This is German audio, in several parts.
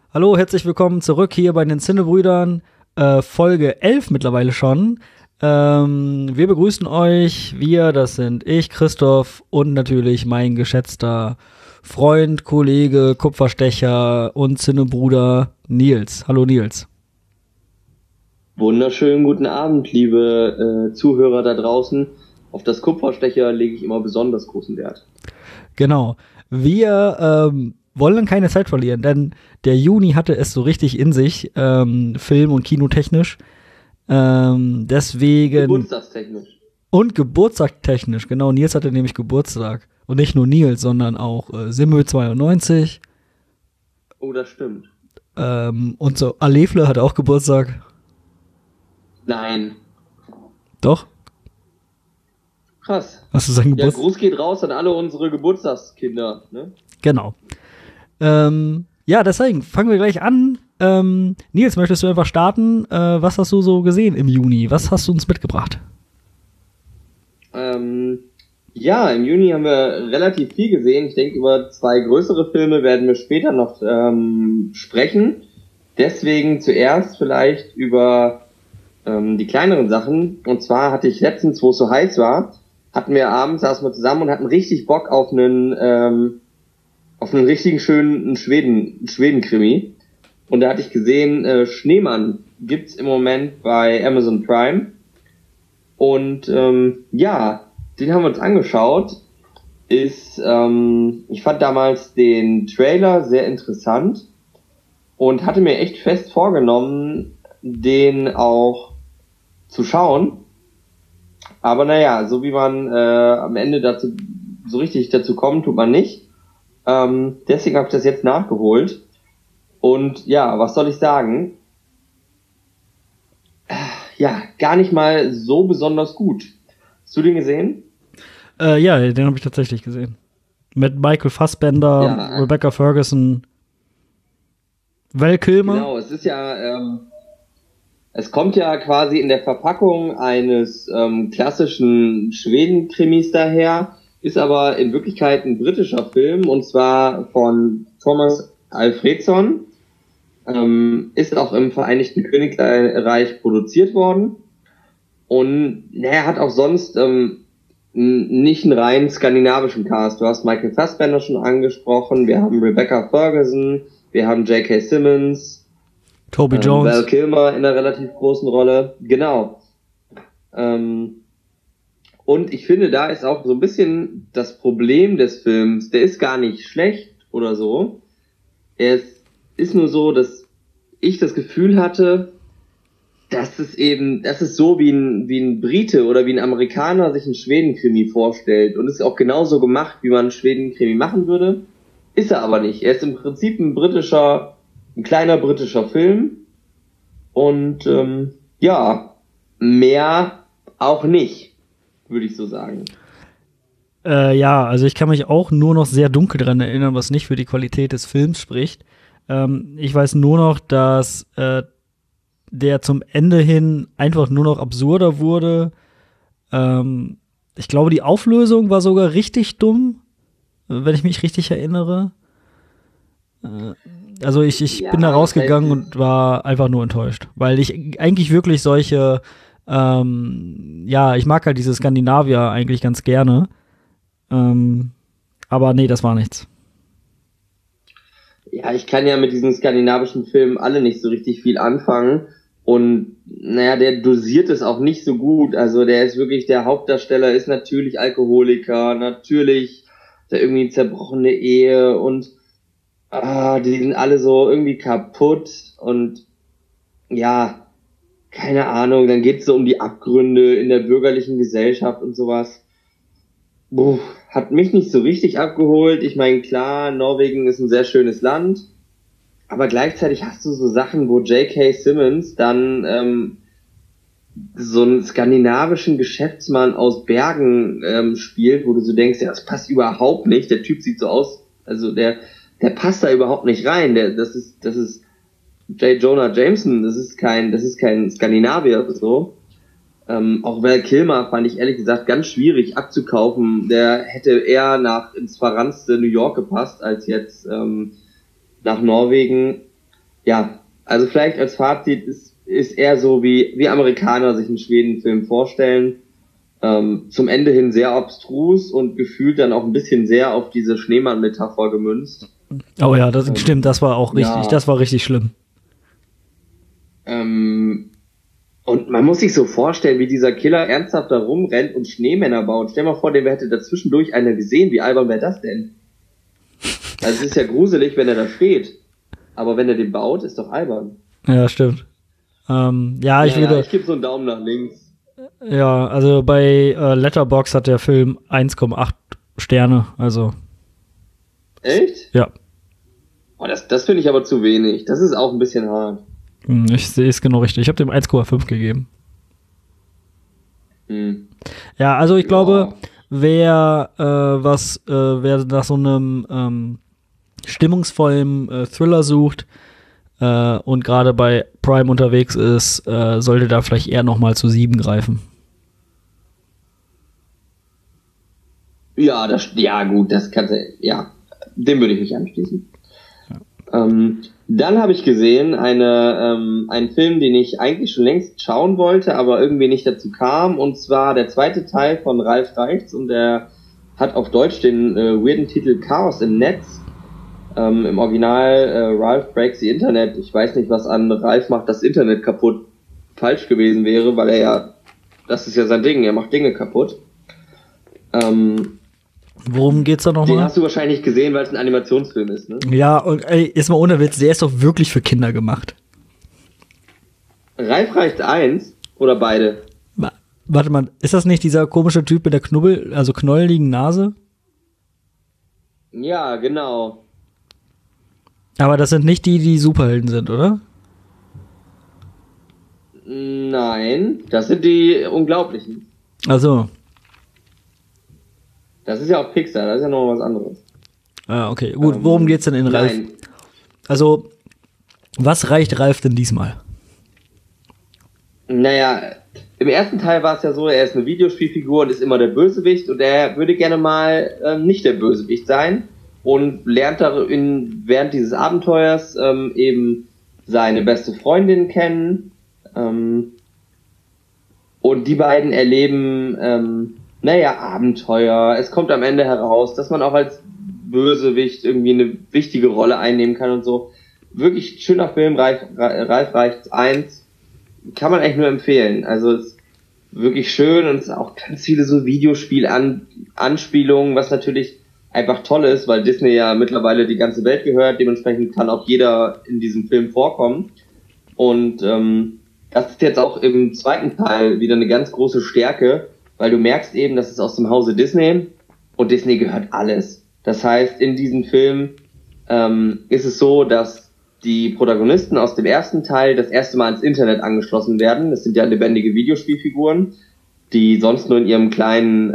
Hallo, herzlich willkommen zurück hier bei den Zinnebrüdern, Folge 11 mittlerweile schon. Wir begrüßen euch, das sind ich, Christoph und natürlich mein geschätzter Freund, Kollege, Kupferstecher und Zinnebruder Nils. Hallo Nils. Wunderschönen guten Abend, liebe Zuhörer da draußen. Auf das Kupferstecher lege ich immer besonders großen Wert. Genau. Wir wollen keine Zeit verlieren, denn der Juni hatte es so richtig in sich, film- und kinotechnisch. Deswegen. Geburtstagstechnisch. Und geburtstagstechnisch, genau. Nils hatte nämlich Geburtstag. Und nicht nur Nils, sondern auch Simmel 92. Oh, das stimmt. Und so Alefle hat auch Geburtstag. Nein. Doch? Krass. Hast du seinen Ja, Geburtstag? Gruß geht raus an alle unsere Geburtstagskinder, ne? Genau. Ja, deswegen fangen wir gleich an. Nils, möchtest du einfach starten? Was hast du so gesehen im Juni? Was hast du uns mitgebracht? Ja, im Juni haben wir relativ viel gesehen. Ich denke, über 2 größere Filme werden wir später noch sprechen. Deswegen zuerst vielleicht über die kleineren Sachen. Und zwar hatte ich letztens, wo es so heiß war, saßen wir zusammen und hatten richtig Bock auf einen richtigen schönen Schweden-Krimi. Und da hatte ich gesehen, Schneemann gibt's im Moment bei Amazon Prime. Und ja, den haben wir uns angeschaut. Ich fand damals den Trailer sehr interessant und hatte mir echt fest vorgenommen, den auch zu schauen. Aber naja, so wie man am Ende so richtig dazu kommt, tut man nicht. Deswegen habe ich das jetzt nachgeholt. Und ja, was soll ich sagen? Ja, gar nicht mal so besonders gut. Hast du den gesehen? Ja, den habe ich tatsächlich gesehen. Mit Michael Fassbender, Ja, Rebecca Ferguson, Val Kilmer. genau, es ist ja, es kommt ja quasi in der Verpackung eines klassischen Schweden-Krimis daher, ist aber in Wirklichkeit ein britischer Film, und zwar von Thomas Alfredson. Ist auch im Vereinigten Königreich produziert worden. Und er hat auch sonst nicht einen rein skandinavischen Cast. Du hast Michael Fassbender schon angesprochen, wir haben Rebecca Ferguson, wir haben J.K. Simmons, Toby Jones. Val Kilmer in einer relativ großen Rolle. Genau. Und ich finde, da ist auch so ein bisschen das Problem des Films, der ist gar nicht schlecht oder so. Es ist nur so, dass ich das Gefühl hatte, das ist so wie ein Brite oder wie ein Amerikaner sich einen Schweden-Krimi vorstellt. Und es ist auch genauso gemacht, wie man einen Schweden-Krimi machen würde. Ist er aber nicht. Er ist im Prinzip ein kleiner britischer Film. Und ja, mehr auch nicht, würde ich so sagen. Ja, also ich kann mich auch nur noch sehr dunkel dran erinnern, was nicht für die Qualität des Films spricht. Ich weiß nur noch, dass der zum Ende hin einfach nur noch absurder wurde. Ich glaube, die Auflösung war sogar richtig dumm, wenn ich mich richtig erinnere. Also ich Ja, bin da das rausgegangen heißt, und war einfach nur enttäuscht, weil ich eigentlich wirklich solche, ja, ich mag halt diese Skandinavier eigentlich ganz gerne. Aber nee, das war nichts. ja, ich kann ja mit diesen skandinavischen Filmen alle nicht so richtig viel anfangen. Und naja, der dosiert es auch nicht so gut. Also der Hauptdarsteller ist natürlich Alkoholiker, natürlich ist er irgendwie eine zerbrochene Ehe und die sind alle so irgendwie kaputt und ja, keine Ahnung, dann geht's so um die Abgründe in der bürgerlichen Gesellschaft und sowas. Hat mich nicht so richtig abgeholt. Ich meine, klar, Norwegen ist ein sehr schönes Land, aber gleichzeitig hast du so Sachen, wo J.K. Simmons dann so einen skandinavischen Geschäftsmann aus Bergen spielt, wo du so denkst, ja, das passt überhaupt nicht. Der Typ sieht so aus, also der passt da überhaupt nicht rein. Das ist J. Jonah Jameson. Das ist kein Skandinavier so. Auch Val Kilmer fand ich ehrlich gesagt ganz schwierig abzukaufen. Der hätte eher ins verranzte New York gepasst als jetzt nach Norwegen. ja, also vielleicht als Fazit ist eher so, wie Amerikaner sich einen Schweden-Film vorstellen. Zum Ende hin sehr abstrus und gefühlt dann auch ein bisschen sehr auf diese Schneemann-Metapher gemünzt. Oh ja, das stimmt, das war auch richtig, das war richtig schlimm. Und man muss sich so vorstellen, wie dieser Killer ernsthaft da rumrennt und Schneemänner baut. Stell dir mal vor, der hätte dazwischendurch einer gesehen. Wie albern wäre das denn? Also es ist ja gruselig, wenn er da steht. Aber wenn er den baut, ist doch albern. Ja, stimmt. Ich gebe so einen Daumen nach links. Ja, also bei Letterboxd hat der Film 1,8 Sterne, also. Echt? Ja. Oh, das finde ich aber zu wenig. Das ist auch ein bisschen hart. Ich sehe es genau richtig. Ich habe dem 1,5 gegeben. Ja, also ich glaube, wer nach so einem stimmungsvollen Thriller sucht und gerade bei Prime unterwegs ist, sollte da vielleicht eher nochmal zu 7 greifen. Ja, gut, das kannst du, ja, dem würde ich mich anschließen. Ja. Dann habe ich gesehen einen Film, den ich eigentlich schon längst schauen wollte, aber irgendwie nicht dazu kam, und zwar der zweite Teil von Ralf Reichts, und der hat auf Deutsch den weirden Titel Chaos im Netz. Im Original Ralph Breaks the Internet. Ich weiß nicht, was an Ralf macht das Internet kaputt falsch gewesen wäre, weil das ist ja sein Ding, er macht Dinge kaputt. Worum geht's da nochmal? Den hast du wahrscheinlich gesehen, weil es ein Animationsfilm ist, ne? Ja, und ist mal ohne Witz, der ist doch wirklich für Kinder gemacht. Ralf Reichts 1 oder beide? Warte mal, ist das nicht dieser komische Typ mit der knollligen Nase? Ja, genau. Aber das sind nicht die Superhelden sind, oder? Nein, das sind die Unglaublichen. Ach so. Das ist ja auch Pixar, das ist ja noch was anderes. Ah, okay. Gut, worum geht's denn in Ralf? Nein. Also, was reicht Ralf denn diesmal? Naja, im ersten Teil war es ja so, er ist eine Videospielfigur und ist immer der Bösewicht, und er würde gerne mal nicht der Bösewicht sein und lernt darin während dieses Abenteuers eben seine beste Freundin kennen, und die beiden erleben Abenteuer. Es kommt am Ende heraus, dass man auch als Bösewicht irgendwie eine wichtige Rolle einnehmen kann und so. Wirklich schöner Film, Ralf Reichts 1. Kann man echt nur empfehlen. Also es ist wirklich schön, und es ist auch ganz viele so Videospiel-Anspielungen, was natürlich einfach toll ist, weil Disney ja mittlerweile die ganze Welt gehört. Dementsprechend kann auch jeder in diesem Film vorkommen. Und das ist jetzt auch im zweiten Teil wieder eine ganz große Stärke, weil du merkst eben, dass es aus dem Hause Disney, und Disney gehört alles. Das heißt, in diesem Film ist es so, dass die Protagonisten aus dem ersten Teil das erste Mal ans Internet angeschlossen werden. Das sind ja lebendige Videospielfiguren, die sonst nur in ihrem kleinen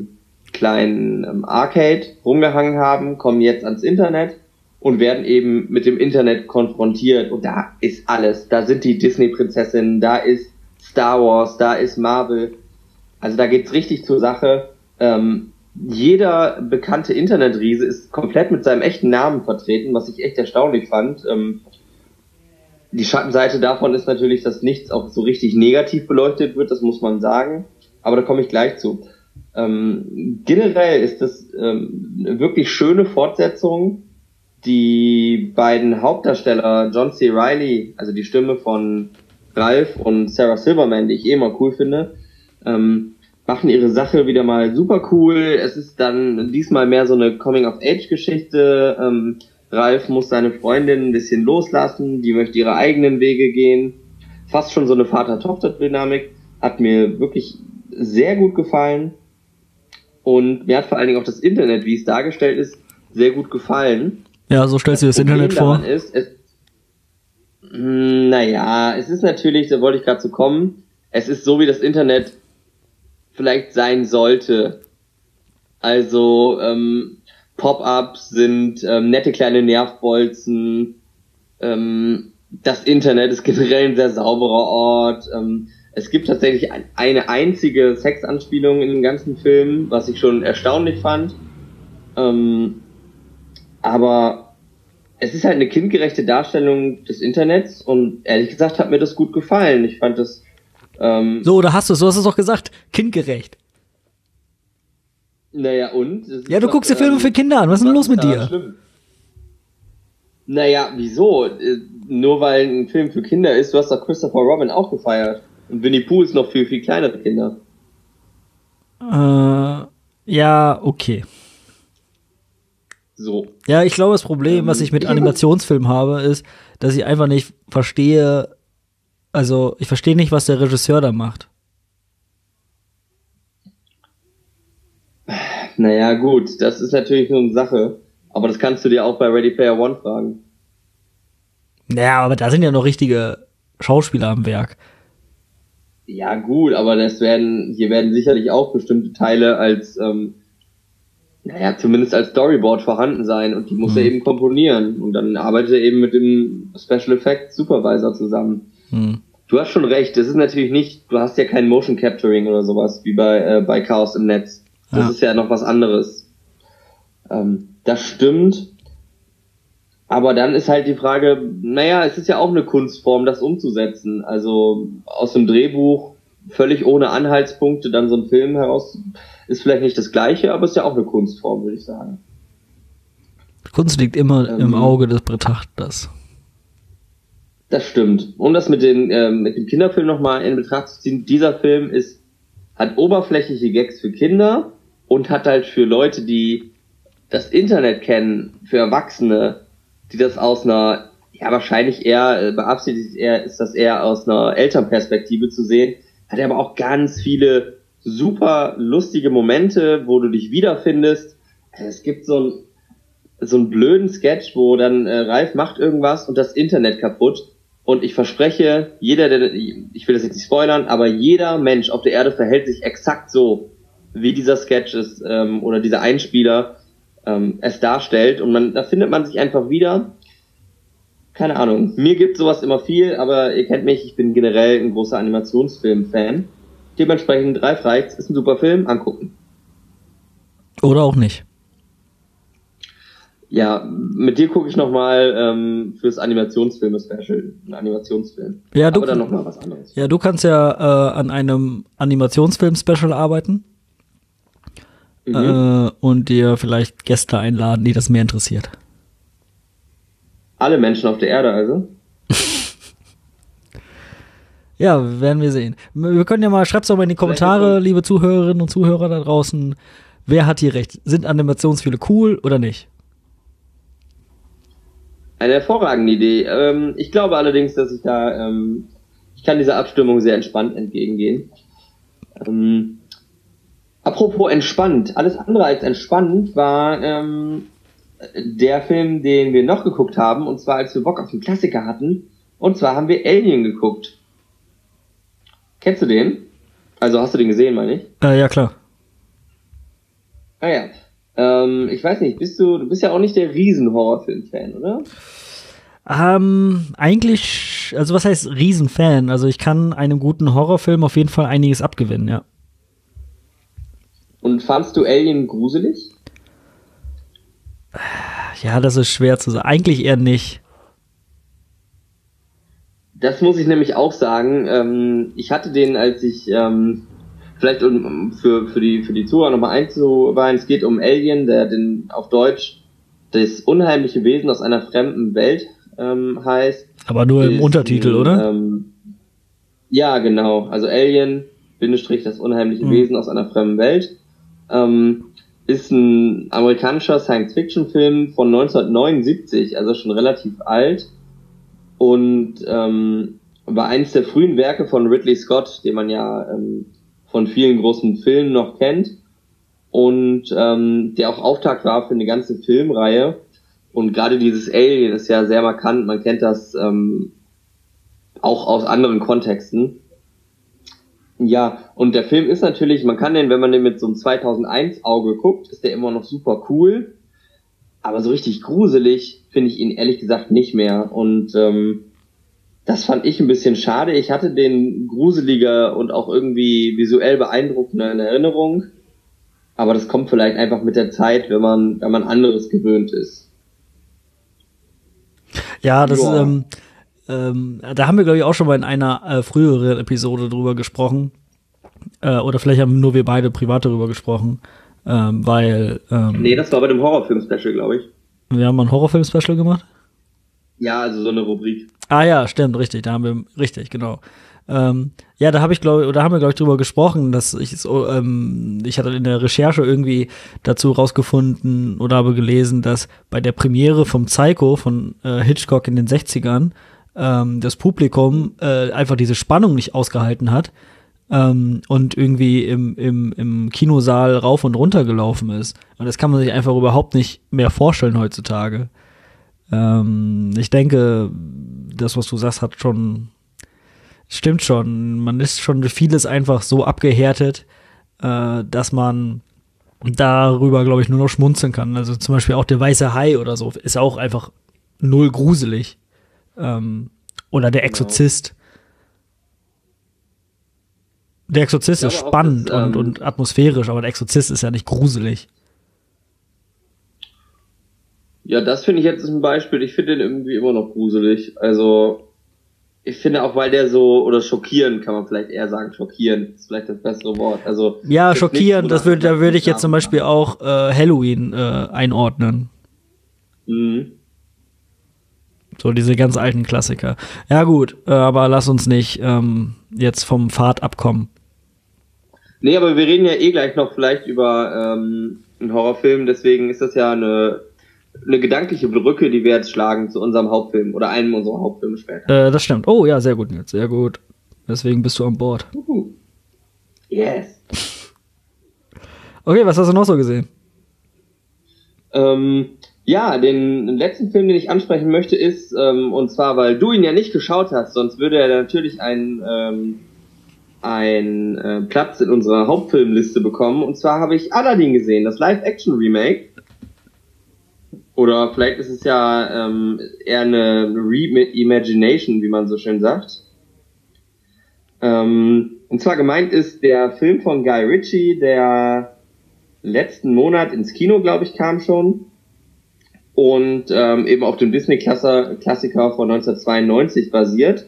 Arcade rumgehangen haben, kommen jetzt ans Internet und werden eben mit dem Internet konfrontiert. Und da ist alles. Da sind die Disney-Prinzessinnen, da ist Star Wars, da ist Marvel. Also da geht's richtig zur Sache. Jeder bekannte Internetriese ist komplett mit seinem echten Namen vertreten, was ich echt erstaunlich fand. Die Schattenseite davon ist natürlich, dass nichts auch so richtig negativ beleuchtet wird, das muss man sagen. Aber da komme ich gleich zu. Generell ist das eine wirklich schöne Fortsetzung. Die beiden Hauptdarsteller, John C. Reilly, also die Stimme von Ralph, und Sarah Silverman, die ich immer cool finde, machen ihre Sache wieder mal super cool. Es ist dann diesmal mehr so eine Coming-of-Age-Geschichte. Ralph muss seine Freundin ein bisschen loslassen, die möchte ihre eigenen Wege gehen. Fast schon so eine Vater-Tochter-Dynamik. Hat mir wirklich sehr gut gefallen. Und mir hat vor allen Dingen auch das Internet, wie es dargestellt ist, sehr gut gefallen. Ja, so stellst du das Internet vor. Es ist natürlich, da wollte ich gerade zu kommen, es ist so, wie das Internet vielleicht sein sollte. Also Pop-ups sind nette kleine Nervbolzen. Das Internet ist generell ein sehr sauberer Ort. Es gibt tatsächlich eine einzige Sexanspielung in dem ganzen Film, was ich schon erstaunlich fand. Aber es ist halt eine kindgerechte Darstellung des Internets und ehrlich gesagt hat mir das gut gefallen. Ich fand das So, da hast du es, so hast du es doch gesagt. Kindgerecht. naja, und? Ja, du guckst dir Filme für Kinder an. Was ist denn los mit dir? Schlimm. Naja, wieso? Nur weil ein Film für Kinder ist, du hast doch Christopher Robin auch gefeiert. Und Winnie Pooh ist noch viel, viel kleinere Kinder. Ja, okay. So. Ja, ich glaube, das Problem, was ich mit Animationsfilmen habe, ist, dass ich einfach nicht verstehe, also ich verstehe nicht, was der Regisseur da macht. Naja, gut, das ist natürlich nur eine Sache. Aber das kannst du dir auch bei Ready Player One fragen. Ja, aber da sind ja noch richtige Schauspieler am Werk. Ja, gut, aber hier werden sicherlich auch bestimmte Teile als, naja, zumindest als Storyboard vorhanden sein und die muss er eben komponieren. Und dann arbeitet er eben mit dem Special Effects Supervisor zusammen. Du hast schon recht, das ist natürlich nicht, du hast ja kein Motion Capturing oder sowas wie bei Chaos im Netz. Das ist ja noch was anderes. Das stimmt. Aber dann ist halt die Frage, naja, es ist ja auch eine Kunstform, das umzusetzen. Also aus dem Drehbuch völlig ohne Anhaltspunkte dann so ein Film heraus, ist vielleicht nicht das Gleiche, aber ist ja auch eine Kunstform, würde ich sagen. Kunst liegt immer im Auge des Betrachters. Das stimmt. Um das mit dem Kinderfilm nochmal in Betracht zu ziehen, dieser Film hat oberflächliche Gags für Kinder und hat halt für Leute, die das Internet kennen, für Erwachsene, die das aus einer, ja wahrscheinlich eher, beabsichtigt ist das eher aus einer Elternperspektive zu sehen, hat er aber auch ganz viele super lustige Momente, wo du dich wiederfindest. Es gibt so einen blöden Sketch, wo dann Ralf macht irgendwas und das Internet kaputt. Und ich verspreche, ich will das jetzt nicht spoilern, aber jeder Mensch auf der Erde verhält sich exakt so, wie dieser Sketch ist, oder dieser Einspieler es darstellt. Und da findet man sich einfach wieder. Keine Ahnung. Mir gibt sowas immer viel, aber ihr kennt mich, ich bin generell ein großer Animationsfilm-Fan. Dementsprechend Ralf Reichts ist ein super Film, angucken. Oder auch nicht. Ja, mit dir gucke ich nochmal fürs Animationsfilme-Special. Ein Animationsfilm. Ja, aber dann nochmal was anderes. Ja, du kannst ja an einem Animationsfilm-Special arbeiten. Und dir vielleicht Gäste einladen, die das mehr interessiert. Alle Menschen auf der Erde also? Ja, werden wir sehen. Wir können ja mal, schreibt's doch mal in die Kommentare, liebe Zuhörerinnen und Zuhörer da draußen, wer hat hier recht? Sind Animationsfilme cool oder nicht? Eine hervorragende Idee. Ich glaube allerdings, dass ich kann dieser Abstimmung sehr entspannt entgegengehen. Apropos entspannt, alles andere als entspannt war der Film, den wir noch geguckt haben, und zwar als wir Bock auf einen Klassiker hatten, und zwar haben wir Alien geguckt. Kennst du den? Also hast du den gesehen, meine ich? Ja, klar. Ah ja. Ich weiß nicht, du bist ja auch nicht der Riesen-Horrorfilm-Fan, oder? Eigentlich, also was heißt Riesenfan? Also ich kann einem guten Horrorfilm auf jeden Fall einiges abgewinnen, ja. Und fandst du Alien gruselig? Ja, das ist schwer zu sagen. Eigentlich eher nicht. Das muss ich nämlich auch sagen. Ich hatte den, als ich vielleicht um für die Zuhörer nochmal einzuweihen, es geht um Alien, der auf Deutsch das unheimliche Wesen aus einer fremden Welt heißt. Aber nur im Untertitel, oder? Ja, genau. Also Alien, Bindestrich, das unheimliche Wesen aus einer fremden Welt. Ist ein amerikanischer Science-Fiction-Film von 1979, also schon relativ alt. Und war eines der frühen Werke von Ridley Scott, den man ja von vielen großen Filmen noch kennt. Und der auch Auftakt war für eine ganze Filmreihe. Und gerade dieses Alien ist ja sehr markant. Man kennt das auch aus anderen Kontexten. Ja, und der Film ist natürlich, man kann den, wenn man den mit so einem 2001-Auge guckt, ist der immer noch super cool. Aber so richtig gruselig finde ich ihn ehrlich gesagt nicht mehr. Und das fand ich ein bisschen schade. Ich hatte den gruseliger und auch irgendwie visuell beeindruckender in Erinnerung. Aber das kommt vielleicht einfach mit der Zeit, wenn man anderes gewöhnt ist. Ja, das Ja. da haben wir, glaube ich, auch schon mal in einer früheren Episode drüber gesprochen. Oder vielleicht haben nur wir beide privat darüber gesprochen. Weil Nee, das war bei dem Horrorfilm-Special, glaube ich. wir haben mal ein Horrorfilm-Special gemacht. Ja, also so eine Rubrik. Ah ja, stimmt, richtig, da haben wir, richtig, genau. Ja, da habe ich, glaube ich, oder haben wir, glaube ich, drüber gesprochen, dass ich so, ich hatte in der Recherche irgendwie dazu rausgefunden oder habe gelesen, dass bei der Premiere vom Psycho von Hitchcock in den 60ern das Publikum einfach diese Spannung nicht ausgehalten hat und irgendwie im Kinosaal rauf und runter gelaufen ist. Und das kann man sich einfach überhaupt nicht mehr vorstellen heutzutage. Ich denke, das, was du sagst, stimmt schon. Man ist schon vieles einfach so abgehärtet, dass man darüber, glaube ich, nur noch schmunzeln kann. Also zum Beispiel auch der weiße Hai oder so ist auch einfach null gruselig. Oder der Exorzist. Der Exorzist Ich ist glaube auch, spannend dass, und atmosphärisch, aber der Exorzist ist ja nicht gruselig. Ja, das finde ich jetzt ein Beispiel. Ich finde den irgendwie immer noch gruselig. Also, ich finde auch, weil der so, oder schockieren kann man vielleicht eher sagen, schockieren ist vielleicht das bessere Wort. Also, Ja, jetzt schockierend, nicht so, da würde ich jetzt zum nach- Beispiel auch Halloween einordnen. Mhm. So diese ganz alten Klassiker. Ja gut, aber lass uns nicht jetzt vom Pfad abkommen. Nee, aber wir reden ja eh gleich noch vielleicht über einen Horrorfilm, deswegen ist das ja eine gedankliche Brücke, die wir jetzt schlagen zu unserem Hauptfilm oder einem unserer Hauptfilme später. Das stimmt. Oh ja, sehr gut, Nils, sehr gut. Deswegen bist du an Bord. Yes. Okay, was hast du noch so gesehen? Ja, den letzten Film, den ich ansprechen möchte, ist, und zwar, weil du ihn ja nicht geschaut hast, sonst würde er natürlich einen Platz in unserer Hauptfilmliste bekommen. Und zwar habe ich Aladdin gesehen, das Live-Action-Remake. Oder vielleicht ist es ja eher eine Reimagination, wie man so schön sagt. Und zwar gemeint ist der Film von Guy Ritchie, der letzten Monat ins Kino, glaube ich, kam schon. Und eben auf dem Disney-Klassiker von 1992 basiert.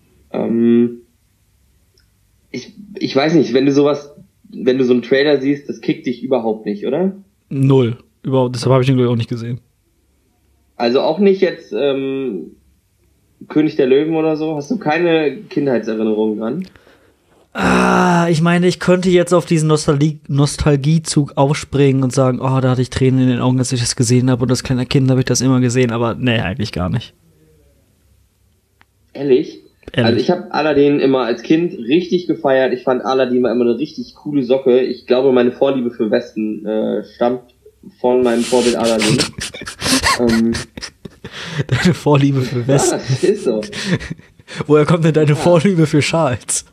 Ich weiß nicht, wenn du so einen Trailer siehst, das kickt dich überhaupt nicht, oder? Null. Überhaupt, deshalb habe ich ihn, glaube ich, auch nicht gesehen. Also auch nicht jetzt König der Löwen oder so? Hast du keine Kindheitserinnerungen dran? Ich meine, ich könnte jetzt auf diesen Nostalgiezug aufspringen und sagen, oh, da hatte ich Tränen in den Augen, als ich das gesehen habe und als kleiner Kind habe ich das immer gesehen, aber nee, eigentlich gar nicht. Ehrlich? Also ich habe Aladdin immer als Kind richtig gefeiert. Ich fand Aladdin war immer eine richtig coole Socke. Ich glaube, meine Vorliebe für Westen stammt von meinem Vorbild Aladdin. Deine Vorliebe für Westen. Ja, das ist so. Woher kommt denn deine Vorliebe für Schals?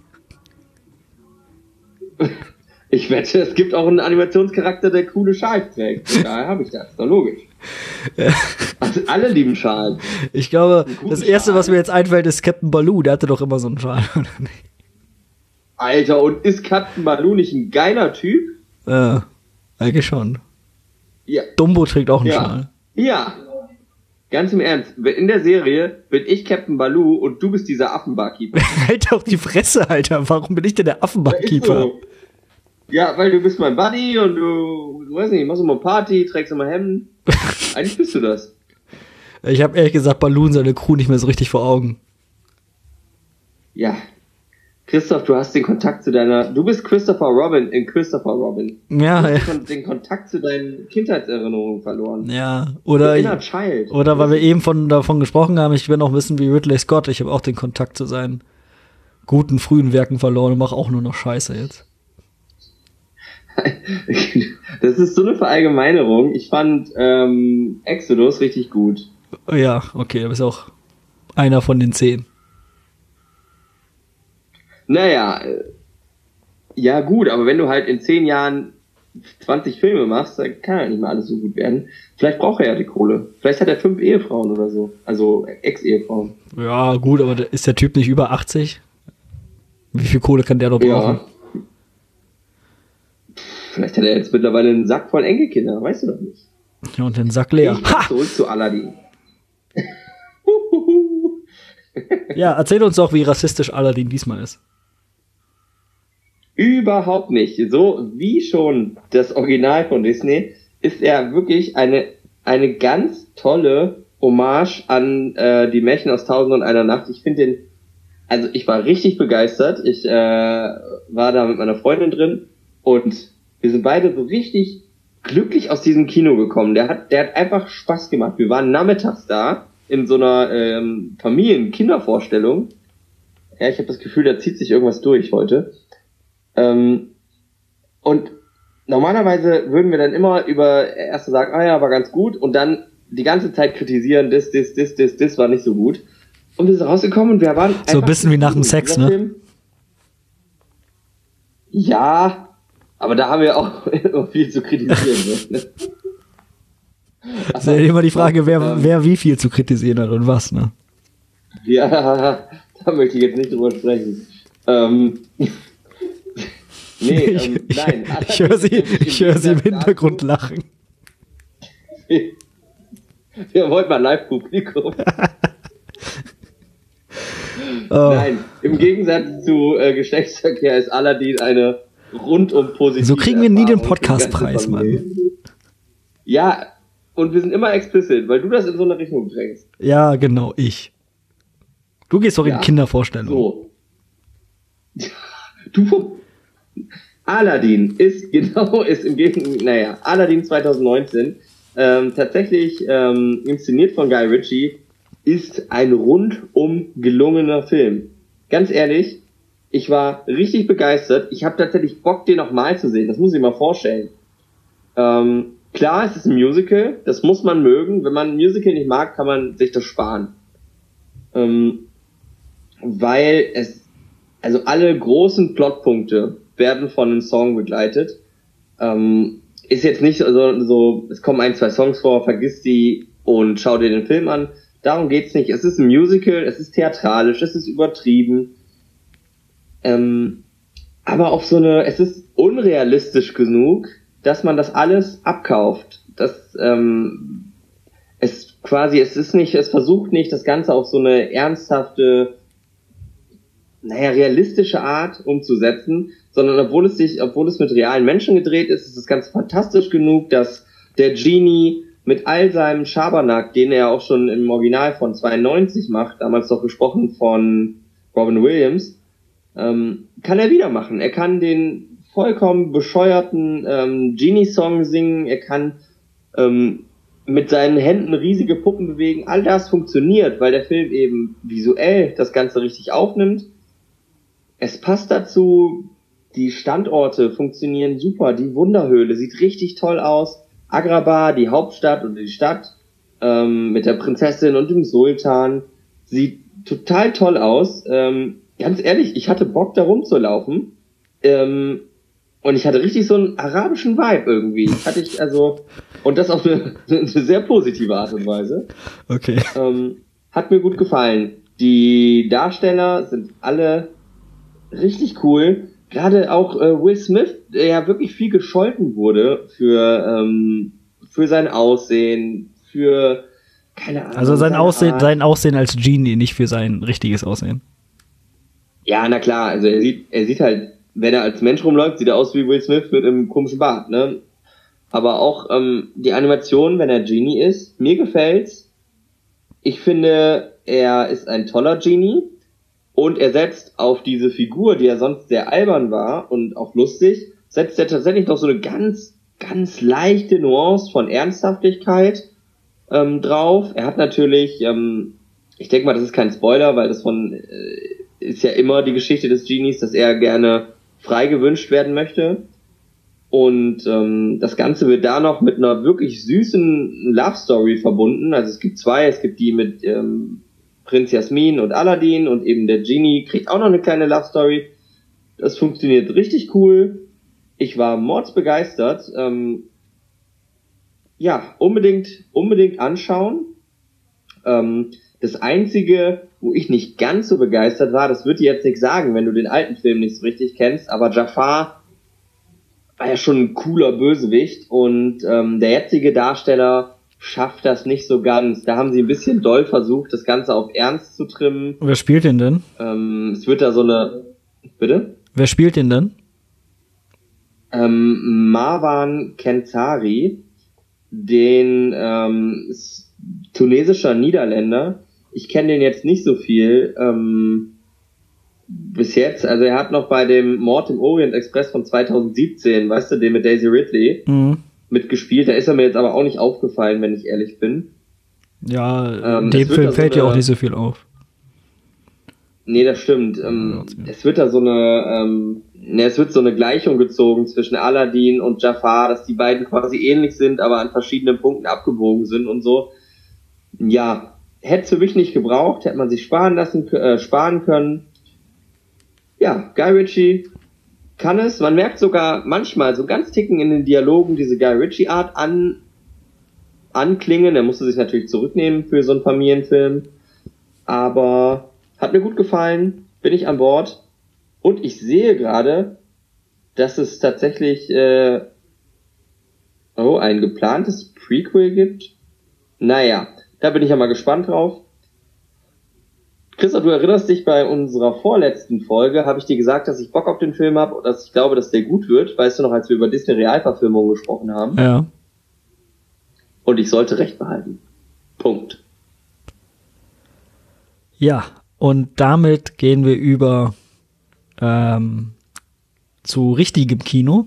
Ich wette, es gibt auch einen Animationscharakter, der coole Schals trägt. Daher habe ich das. Ist doch logisch. Also alle lieben Schals. Ich glaube, Einen guten das Erste, Schal. was mir jetzt einfällt, ist Captain Baloo. Der hatte doch immer so einen Schal, oder nicht? Alter, und ist Captain Baloo nicht ein geiler Typ? Eigentlich schon. Ja. Dumbo trägt auch einen Ja. Schal. Ja. Ganz im Ernst. In der Serie bin ich Captain Baloo und du bist dieser Affenbarkeeper. Halt doch die Fresse, Alter. Warum bin ich denn der Ist Affenbarkeeper? so. Ja, weil du bist mein Buddy und du weiß nicht, machst immer Party, trägst immer Hemden. Eigentlich bist du das. Ich habe ehrlich gesagt Baloo und seine Crew nicht mehr so richtig vor Augen. Ja. Christoph, du hast den Kontakt zu du bist Christopher Robin in Christopher Robin. Ja, Du ja. hast den Kontakt zu deinen Kindheitserinnerungen verloren. Ja, oder, Inner Child. oder weil wir eben davon gesprochen haben, ich bin auch ein bisschen wie Ridley Scott, ich habe auch den Kontakt zu seinen guten, frühen Werken verloren und mache auch nur noch Scheiße jetzt. Das ist so eine Verallgemeinerung. Ich fand Exodus richtig gut. Ja, okay, du bist auch einer von den 10. Naja, ja gut, aber wenn du halt in 10 Jahren 20 Filme machst, dann kann ja nicht mehr alles so gut werden. Vielleicht braucht er ja die Kohle. Vielleicht hat er 5 Ehefrauen oder so. Also Ex-Ehefrauen. Ja, gut, aber ist der Typ nicht über 80? Wie viel Kohle kann der noch brauchen? Ja. Vielleicht hat er jetzt mittlerweile einen Sack voll Enkelkinder, weißt du doch nicht. Ja, und den Sack leer. Ich zurück zu Aladdin. Ja, erzähl uns doch, wie rassistisch Aladdin diesmal ist. Überhaupt nicht. So wie schon das Original von Disney ist er wirklich eine ganz tolle Hommage an die Märchen aus Tausend und einer Nacht. Ich finde den, also ich war richtig begeistert. Ich war da mit meiner Freundin drin und wir sind beide so richtig glücklich aus diesem Kino gekommen. Der hat einfach Spaß gemacht. Wir waren nachmittags da in so einer Familien-Kindervorstellung. Ja, ich habe das Gefühl, da zieht sich irgendwas durch heute. Und normalerweise würden wir dann immer erst sagen, ah ja, war ganz gut, und dann die ganze Zeit kritisieren, das war nicht so gut. Und wir sind rausgekommen und wir waren so ein bisschen wie nach dem Sex, ne? Film. Ja, aber da haben wir auch immer viel zu kritisieren. Ne? Das ist ja immer die Frage, wer wie viel zu kritisieren hat und was, ne? Ja, da möchte ich jetzt nicht drüber sprechen. Nee, nein. Ich höre sie im Hintergrund lachen. Wir wollten mal Live-Publikum. Nein, im Gegensatz zu Geschlechtsverkehr ist Aladdin eine rundum positive So kriegen wir nie den Podcastpreis, Mann. Ja, und wir sind immer explicit, weil du das in so eine Richtung drängst. Ja, genau, ich. Du gehst doch in Kindervorstellungen. So. Aladdin Aladdin 2019, tatsächlich inszeniert von Guy Ritchie, ist ein rundum gelungener Film. Ganz ehrlich, ich war richtig begeistert. Ich habe tatsächlich Bock, den nochmal zu sehen. Das muss ich mir mal vorstellen. Klar, es ist ein Musical, das muss man mögen. Wenn man ein Musical nicht mag, kann man sich das sparen. Weil also alle großen Plotpunkte werden von einem Song begleitet. Ist jetzt nicht so, es kommen 1, 2 Songs vor, vergiss die und schau dir den Film an. Darum geht's nicht. Es ist ein Musical, es ist theatralisch, es ist übertrieben. Aber auf es ist unrealistisch genug, dass man das alles abkauft. Es versucht nicht, das Ganze auf so eine ernsthafte, realistische Art umzusetzen, sondern obwohl es mit realen Menschen gedreht ist, ist es ganz fantastisch genug, dass der Genie mit all seinem Schabernack, den er auch schon im Original von 92 macht, damals doch gesprochen von Robin Williams, kann er wieder machen. Er kann den vollkommen bescheuerten Genie-Song singen, er kann mit seinen Händen riesige Puppen bewegen. All das funktioniert, weil der Film eben visuell das Ganze richtig aufnimmt. Es passt dazu, die Standorte funktionieren super, die Wunderhöhle sieht richtig toll aus. Agrabah, die Hauptstadt und die Stadt mit der Prinzessin und dem Sultan, sieht total toll aus. Ganz ehrlich, ich hatte Bock, da rumzulaufen. Und ich hatte richtig so einen arabischen Vibe irgendwie. Und das auf eine sehr positive Art und Weise. Okay. Hat mir gut gefallen. Die Darsteller sind alle richtig cool. Gerade auch Will Smith, der ja wirklich viel gescholten wurde für sein Aussehen, für keine Ahnung. Also sein Aussehen als Genie, nicht für sein richtiges Aussehen. Ja, na klar, also er sieht halt, wenn er als Mensch rumläuft, sieht er aus wie Will Smith mit einem komischen Bart, ne? Aber auch die Animation, wenn er Genie ist, mir gefällt's. Ich finde, er ist ein toller Genie. Und er setzt auf diese Figur, die ja sonst sehr albern war und auch lustig, setzt er tatsächlich noch so eine ganz, ganz leichte Nuance von Ernsthaftigkeit drauf. Er hat natürlich, ich denke mal, das ist kein Spoiler, weil das ist ja immer die Geschichte des Genies, dass er gerne frei gewünscht werden möchte. Und das Ganze wird da noch mit einer wirklich süßen Love Story verbunden. Also es gibt 2, es gibt die mit Prinz Jasmin und Aladdin, und eben der Genie kriegt auch noch eine kleine Love Story. Das funktioniert richtig cool. Ich war mordsbegeistert. Unbedingt anschauen. Das Einzige, wo ich nicht ganz so begeistert war, das wird dir jetzt nichts sagen, wenn du den alten Film nicht so richtig kennst, aber Jafar war ja schon ein cooler Bösewicht, und der jetzige Darsteller schafft das nicht so ganz. Da haben sie ein bisschen doll versucht, das Ganze auf Ernst zu trimmen. Wer spielt den denn? Es wird da so eine... Bitte? Wer spielt den denn? Marwan Kenzari, den tunesischer Niederländer. Ich kenne den jetzt nicht so viel bis jetzt. Also er hat noch bei dem Mord im Orient Express von 2017, weißt du, den mit Daisy Ridley, mitgespielt. Da ist er mir jetzt aber auch nicht aufgefallen, wenn ich ehrlich bin. Ja, dem Film fällt ja auch nicht so viel auf. Nee, das stimmt. Es wird da so es wird so eine Gleichung gezogen zwischen Aladdin und Jafar, dass die beiden quasi ähnlich sind, aber an verschiedenen Punkten abgebogen sind und so. Ja, hätte es für mich nicht gebraucht, hätte man sich sparen können. Ja, Guy Ritchie kann es. Man merkt sogar manchmal so ganz ticken in den Dialogen diese Guy Ritchie-Art anklingen. Er musste sich natürlich zurücknehmen für so einen Familienfilm. Aber hat mir gut gefallen, bin ich an Bord. Und ich sehe gerade, dass es tatsächlich ein geplantes Prequel gibt. Naja, da bin ich ja mal gespannt drauf. Christoph, du erinnerst dich, bei unserer vorletzten Folge habe ich dir gesagt, dass ich Bock auf den Film habe und dass ich glaube, dass der gut wird. Weißt du noch, als wir über Disney-Realverfilmungen gesprochen haben? Ja. Und ich sollte recht behalten. Punkt. Ja, und damit gehen wir über zu richtigem Kino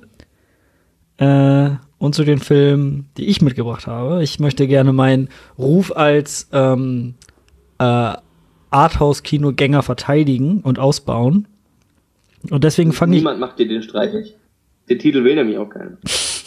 und zu den Filmen, die ich mitgebracht habe. Ich möchte gerne meinen Ruf als Arthouse-Kinogänger verteidigen und ausbauen. Und deswegen fange ich... Niemand macht dir den streitig. Den Titel will nämlich auch keiner.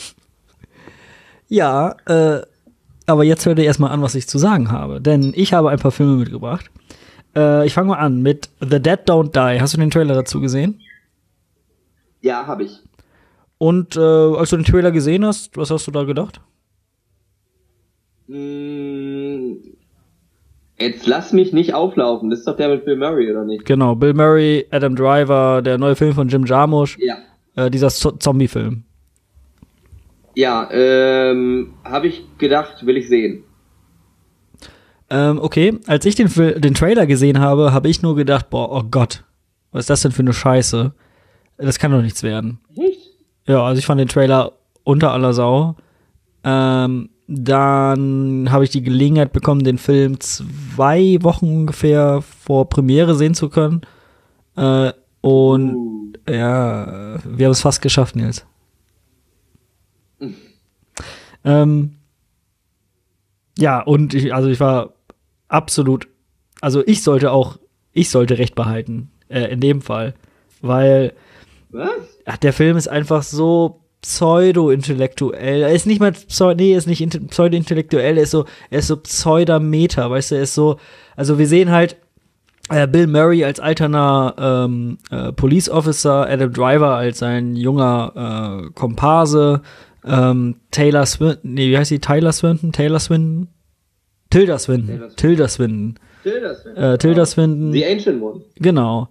Ja, aber jetzt hört ihr erstmal an, was ich zu sagen habe. Denn ich habe ein paar Filme mitgebracht. Ich fange mal an mit The Dead Don't Die. Hast du den Trailer dazu gesehen? Ja, habe ich. Und als du den Trailer gesehen hast, was hast du da gedacht? Jetzt lass mich nicht auflaufen. Das ist doch der mit Bill Murray, oder nicht? Genau, Bill Murray, Adam Driver, der neue Film von Jim Jarmusch. Ja. Dieser Zombie-Film. Ja, habe ich gedacht, will ich sehen. Okay, als ich den Trailer gesehen habe, habe ich nur gedacht, boah, oh Gott, was ist das denn für eine Scheiße? Das kann doch nichts werden. Echt? Ja, also ich fand den Trailer unter aller Sau. Dann habe ich die Gelegenheit bekommen, den Film 2 Wochen ungefähr vor Premiere sehen zu können. Und ja, wir haben es fast geschafft, Nils. Ja, und ich war absolut, also ich sollte Recht behalten, in dem Fall, weil der Film ist einfach so pseudo-intellektuell. Er ist nicht mal pseudo-intellektuell, er ist so pseudo-meta, weißt du, er ist so, also wir sehen halt Bill Murray als alterner Police Officer, Adam Driver als sein junger Komparse, Tilda Swinton. Tilda Swinton. The Ancient One. Genau.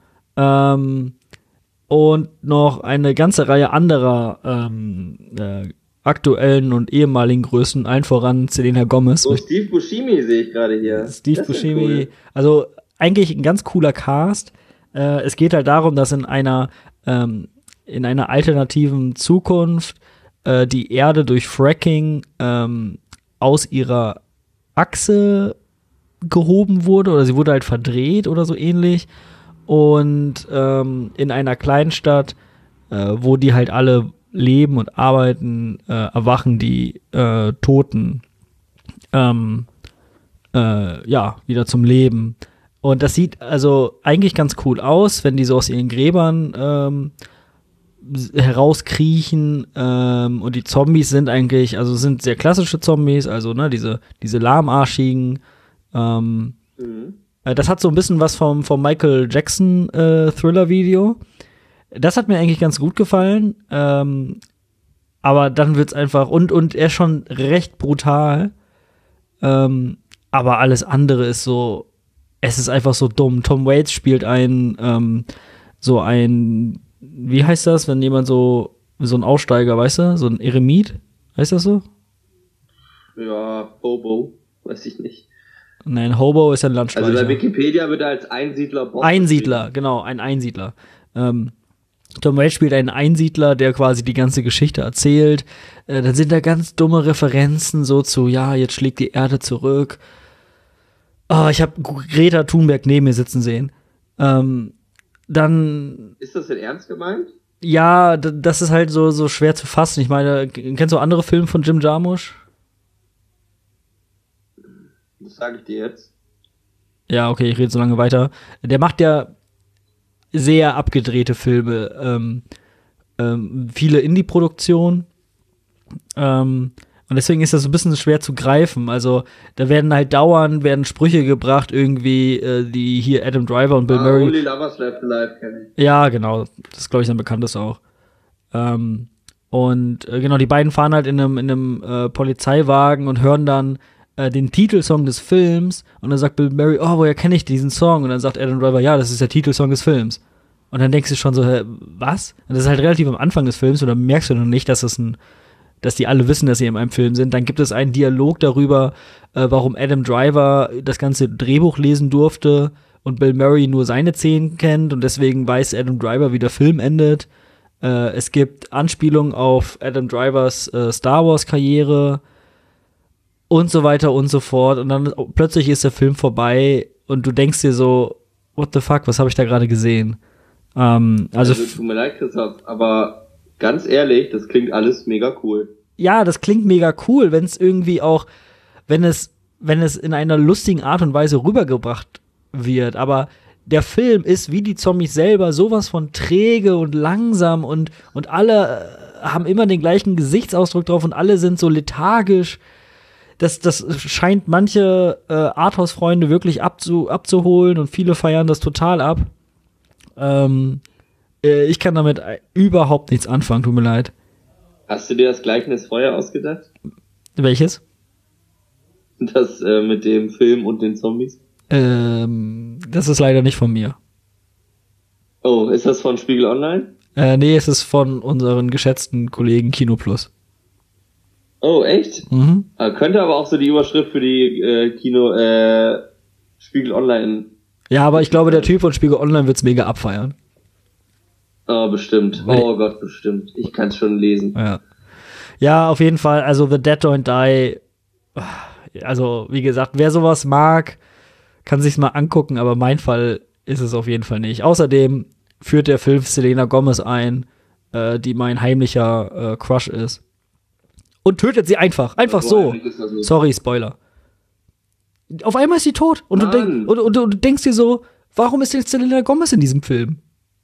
Und noch eine ganze Reihe anderer aktuellen und ehemaligen Größen, allen voran Selena Gomez. So, Steve Buscemi sehe ich gerade hier. Steve Buscemi, cool. Also eigentlich ein ganz cooler Cast. Es geht halt darum, dass in einer alternativen Zukunft die Erde durch Fracking aus ihrer Achse gehoben wurde, oder sie wurde halt verdreht oder so ähnlich. Und in einer Kleinstadt, wo die halt alle leben und arbeiten, erwachen die Toten wieder zum Leben. Und das sieht also eigentlich ganz cool aus, wenn die so aus ihren Gräbern herauskriechen, und die Zombies sind eigentlich, also sind sehr klassische Zombies, also ne, diese lahmarschigen. Das hat so ein bisschen was vom Michael Jackson Thriller-Video. Das hat mir eigentlich ganz gut gefallen, aber dann wird's einfach, und er ist schon recht brutal, aber alles andere ist so, es ist einfach so dumm. Tom Waits spielt wie heißt das, wenn jemand so ein Aussteiger, weißt du, so ein Eremit, heißt das so? Ja, Hobo, weiß ich nicht. Nein, Hobo ist ein Landstreicher. Also bei Wikipedia wird er als Einsiedler Bob Einsiedler, genau, ein Einsiedler. Tom Waits spielt einen Einsiedler, der quasi die ganze Geschichte erzählt. Dann sind da ganz dumme Referenzen so zu, ja, jetzt schlägt die Erde zurück. Oh, ich habe Greta Thunberg neben mir sitzen sehen. Dann Ist das denn ernst gemeint? ja, das ist halt so schwer zu fassen. Ich meine, kennst du andere Filme von Jim Jarmusch? Das sage ich dir jetzt. Ja, okay, ich rede so lange weiter. Der macht ja sehr abgedrehte Filme, viele Indie-Produktionen. Und deswegen ist das so ein bisschen schwer zu greifen. Also, da werden Sprüche gebracht, irgendwie, die hier Adam Driver und Bill Murray. Only Lovers Left Alive kenne ich. Ja, genau. Das ist, glaube ich, sein bekanntes auch. Genau, die beiden fahren halt in einem Polizeiwagen und hören dann den Titelsong des Films. Und dann sagt Bill Murray, oh, woher kenne ich diesen Song? Und dann sagt Adam Driver, ja, das ist der Titelsong des Films. Und dann denkst du schon so, hä, was? Und das ist halt relativ am Anfang des Films und dann merkst du noch nicht, dass die alle wissen, dass sie in einem Film sind. Dann gibt es einen Dialog darüber, warum Adam Driver das ganze Drehbuch lesen durfte und Bill Murray nur seine Szenen kennt und deswegen weiß Adam Driver, wie der Film endet. Es gibt Anspielungen auf Adam Drivers Star Wars Karriere und so weiter und so fort. Und dann plötzlich ist der Film vorbei und du denkst dir so, what the fuck, was habe ich da gerade gesehen? Also tut mir leid, Christoph, aber ganz ehrlich, das klingt alles mega cool. Ja, das klingt mega cool, wenn es irgendwie auch, wenn es in einer lustigen Art und Weise rübergebracht wird. Aber der Film ist wie die Zombies selber sowas von träge und langsam und alle haben immer den gleichen Gesichtsausdruck drauf und alle sind so lethargisch. Das scheint manche Arthouse-Freunde wirklich abzuholen und viele feiern das total ab. Ich kann damit überhaupt nichts anfangen, tut mir leid. Hast du dir das Gleichnis vorher ausgedacht? Welches? Das mit dem Film und den Zombies? Das ist leider nicht von mir. Oh, ist das von Spiegel Online? Nee, es ist von unseren geschätzten Kollegen Kino Plus. Oh, echt? Mhm. Könnte aber auch so die Überschrift für die Spiegel Online. Ja, aber ich glaube, der Typ von Spiegel Online wird's mega abfeiern. Oh, bestimmt. Oh Gott, bestimmt. Ich kann's schon lesen. Ja, auf jeden Fall. Also The Dead Don't Die. Also, wie gesagt, wer sowas mag, kann sich's mal angucken, aber mein Fall ist es auf jeden Fall nicht. Außerdem führt der Film Selena Gomez ein, die mein heimlicher Crush ist. Und tötet sie einfach so. Sorry, Spoiler. Auf einmal ist sie tot. Und du denkst dir so, warum ist denn Selena Gomez in diesem Film?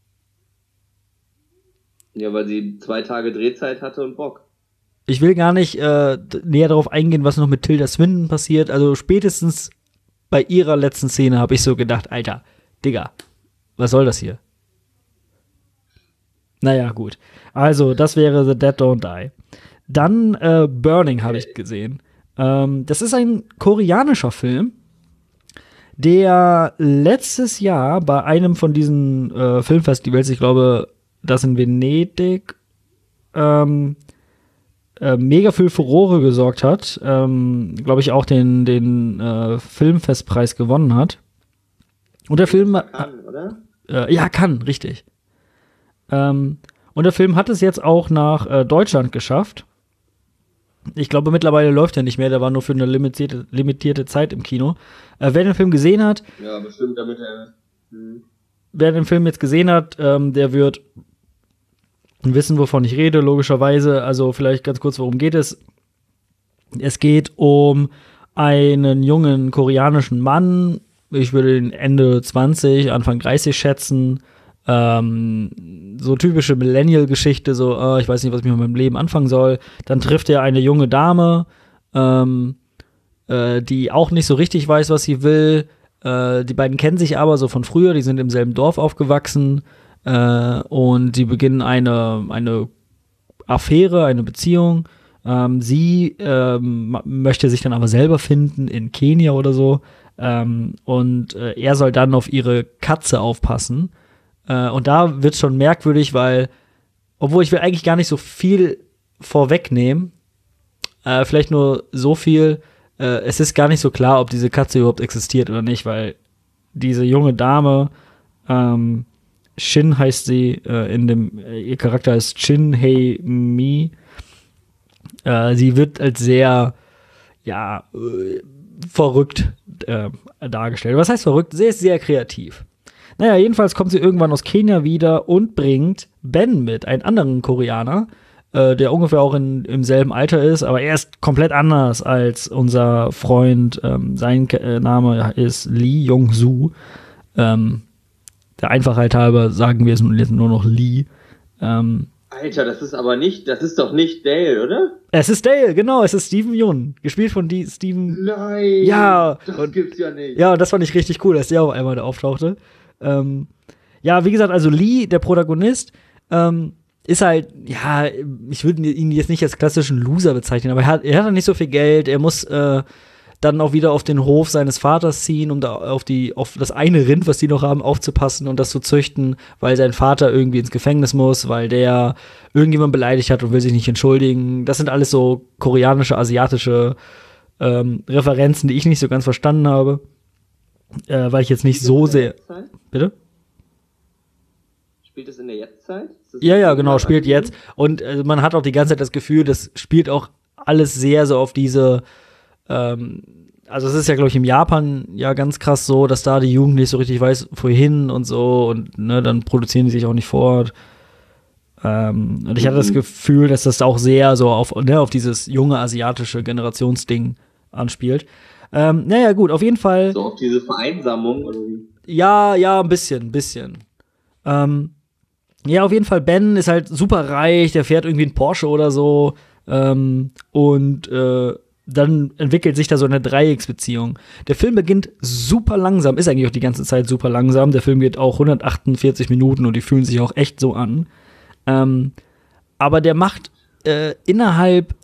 Ja, weil sie 2 Tage Drehzeit hatte und Bock. Ich will gar nicht näher darauf eingehen, was noch mit Tilda Swinton passiert. Also spätestens bei ihrer letzten Szene habe ich so gedacht, Alter, Digga, was soll das hier? Naja, gut. Also, das wäre The Dead Don't Die. Dann Burning habe ich gesehen. Das ist ein koreanischer Film, der letztes Jahr bei einem von diesen Filmfestivals, ich glaube, das in Venedig, mega für Furore gesorgt hat, glaube ich auch den Filmfestpreis gewonnen hat. Und der Film Cannes, oder? ja, Cannes, richtig. Und der Film hat es jetzt auch nach Deutschland geschafft. Ich glaube, mittlerweile läuft er nicht mehr, der war nur für eine limitierte Zeit im Kino. Wer den Film gesehen hat, ja, bestimmt, damit er. Wer den Film jetzt gesehen hat, der wird wissen, wovon ich rede, logischerweise. Also vielleicht ganz kurz, worum geht es? Es geht um einen jungen koreanischen Mann, ich würde ihn Ende 20, Anfang 30 schätzen. So typische Millennial-Geschichte, so, ich weiß nicht, was ich mit meinem Leben anfangen soll. Dann trifft er eine junge Dame, die auch nicht so richtig weiß, was sie will. Die beiden kennen sich aber so von früher, die sind im selben Dorf aufgewachsen und sie beginnen eine Affäre, eine Beziehung. Sie möchte sich dann aber selber finden in Kenia oder so und er soll dann auf ihre Katze aufpassen. Und da wird's schon merkwürdig, weil, obwohl ich will eigentlich gar nicht so viel vorwegnehmen, Vielleicht nur so viel, es ist gar nicht so klar, ob diese Katze überhaupt existiert oder nicht, weil diese junge Dame, Shin heißt sie, ihr Charakter ist Shin Hei Mi. Sie wird als sehr, verrückt dargestellt. Was heißt verrückt? Sie ist sehr kreativ. Naja, jedenfalls kommt sie irgendwann aus Kenia wieder und bringt Ben mit, einen anderen Koreaner, der ungefähr auch im selben Alter ist, aber er ist komplett anders als unser Freund. Sein Name ist Lee Jong-soo. Der Einfachheit halber sagen wir es jetzt nur noch Lee. Alter, das ist doch nicht Dale, oder? Es ist Dale, genau, es ist Steven Yeun, gespielt von Steven. Nein, ja, das gibt's ja nicht. Ja, das fand ich richtig cool, dass der auf einmal da auftauchte. Ja, wie gesagt, also Lee, der Protagonist, ist halt, ja, ich würde ihn jetzt nicht als klassischen Loser bezeichnen, aber er hat halt nicht so viel Geld, er muss dann auch wieder auf den Hof seines Vaters ziehen, um da auf das eine Rind, was die noch haben, aufzupassen und das zu züchten, weil sein Vater irgendwie ins Gefängnis muss, weil der irgendjemand beleidigt hat und will sich nicht entschuldigen. Das sind alles so koreanische, asiatische Referenzen, die ich nicht so ganz verstanden habe, weil ich jetzt nicht so sehr. Bitte? Spielt es in der Jetztzeit? Ja, genau, spielt jetzt. Und man hat auch die ganze Zeit das Gefühl, das spielt auch alles sehr so auf diese also es ist ja, glaube ich, im Japan ja ganz krass so, dass da die Jugend nicht so richtig weiß, wohin und so und ne, dann produzieren die sich auch nicht fort. Und ich hatte das Gefühl, dass das auch sehr so auf dieses junge asiatische Generationsding anspielt. Naja, gut, auf jeden Fall. So auf diese Vereinsamung oder wie? Ja, ein bisschen. Ja, auf jeden Fall, Ben ist halt super reich, der fährt irgendwie einen Porsche oder so. Und dann entwickelt sich da so eine Dreiecksbeziehung. Der Film beginnt super langsam, ist eigentlich auch die ganze Zeit super langsam. Der Film geht auch 148 Minuten und die fühlen sich auch echt so an. Aber der macht innerhalb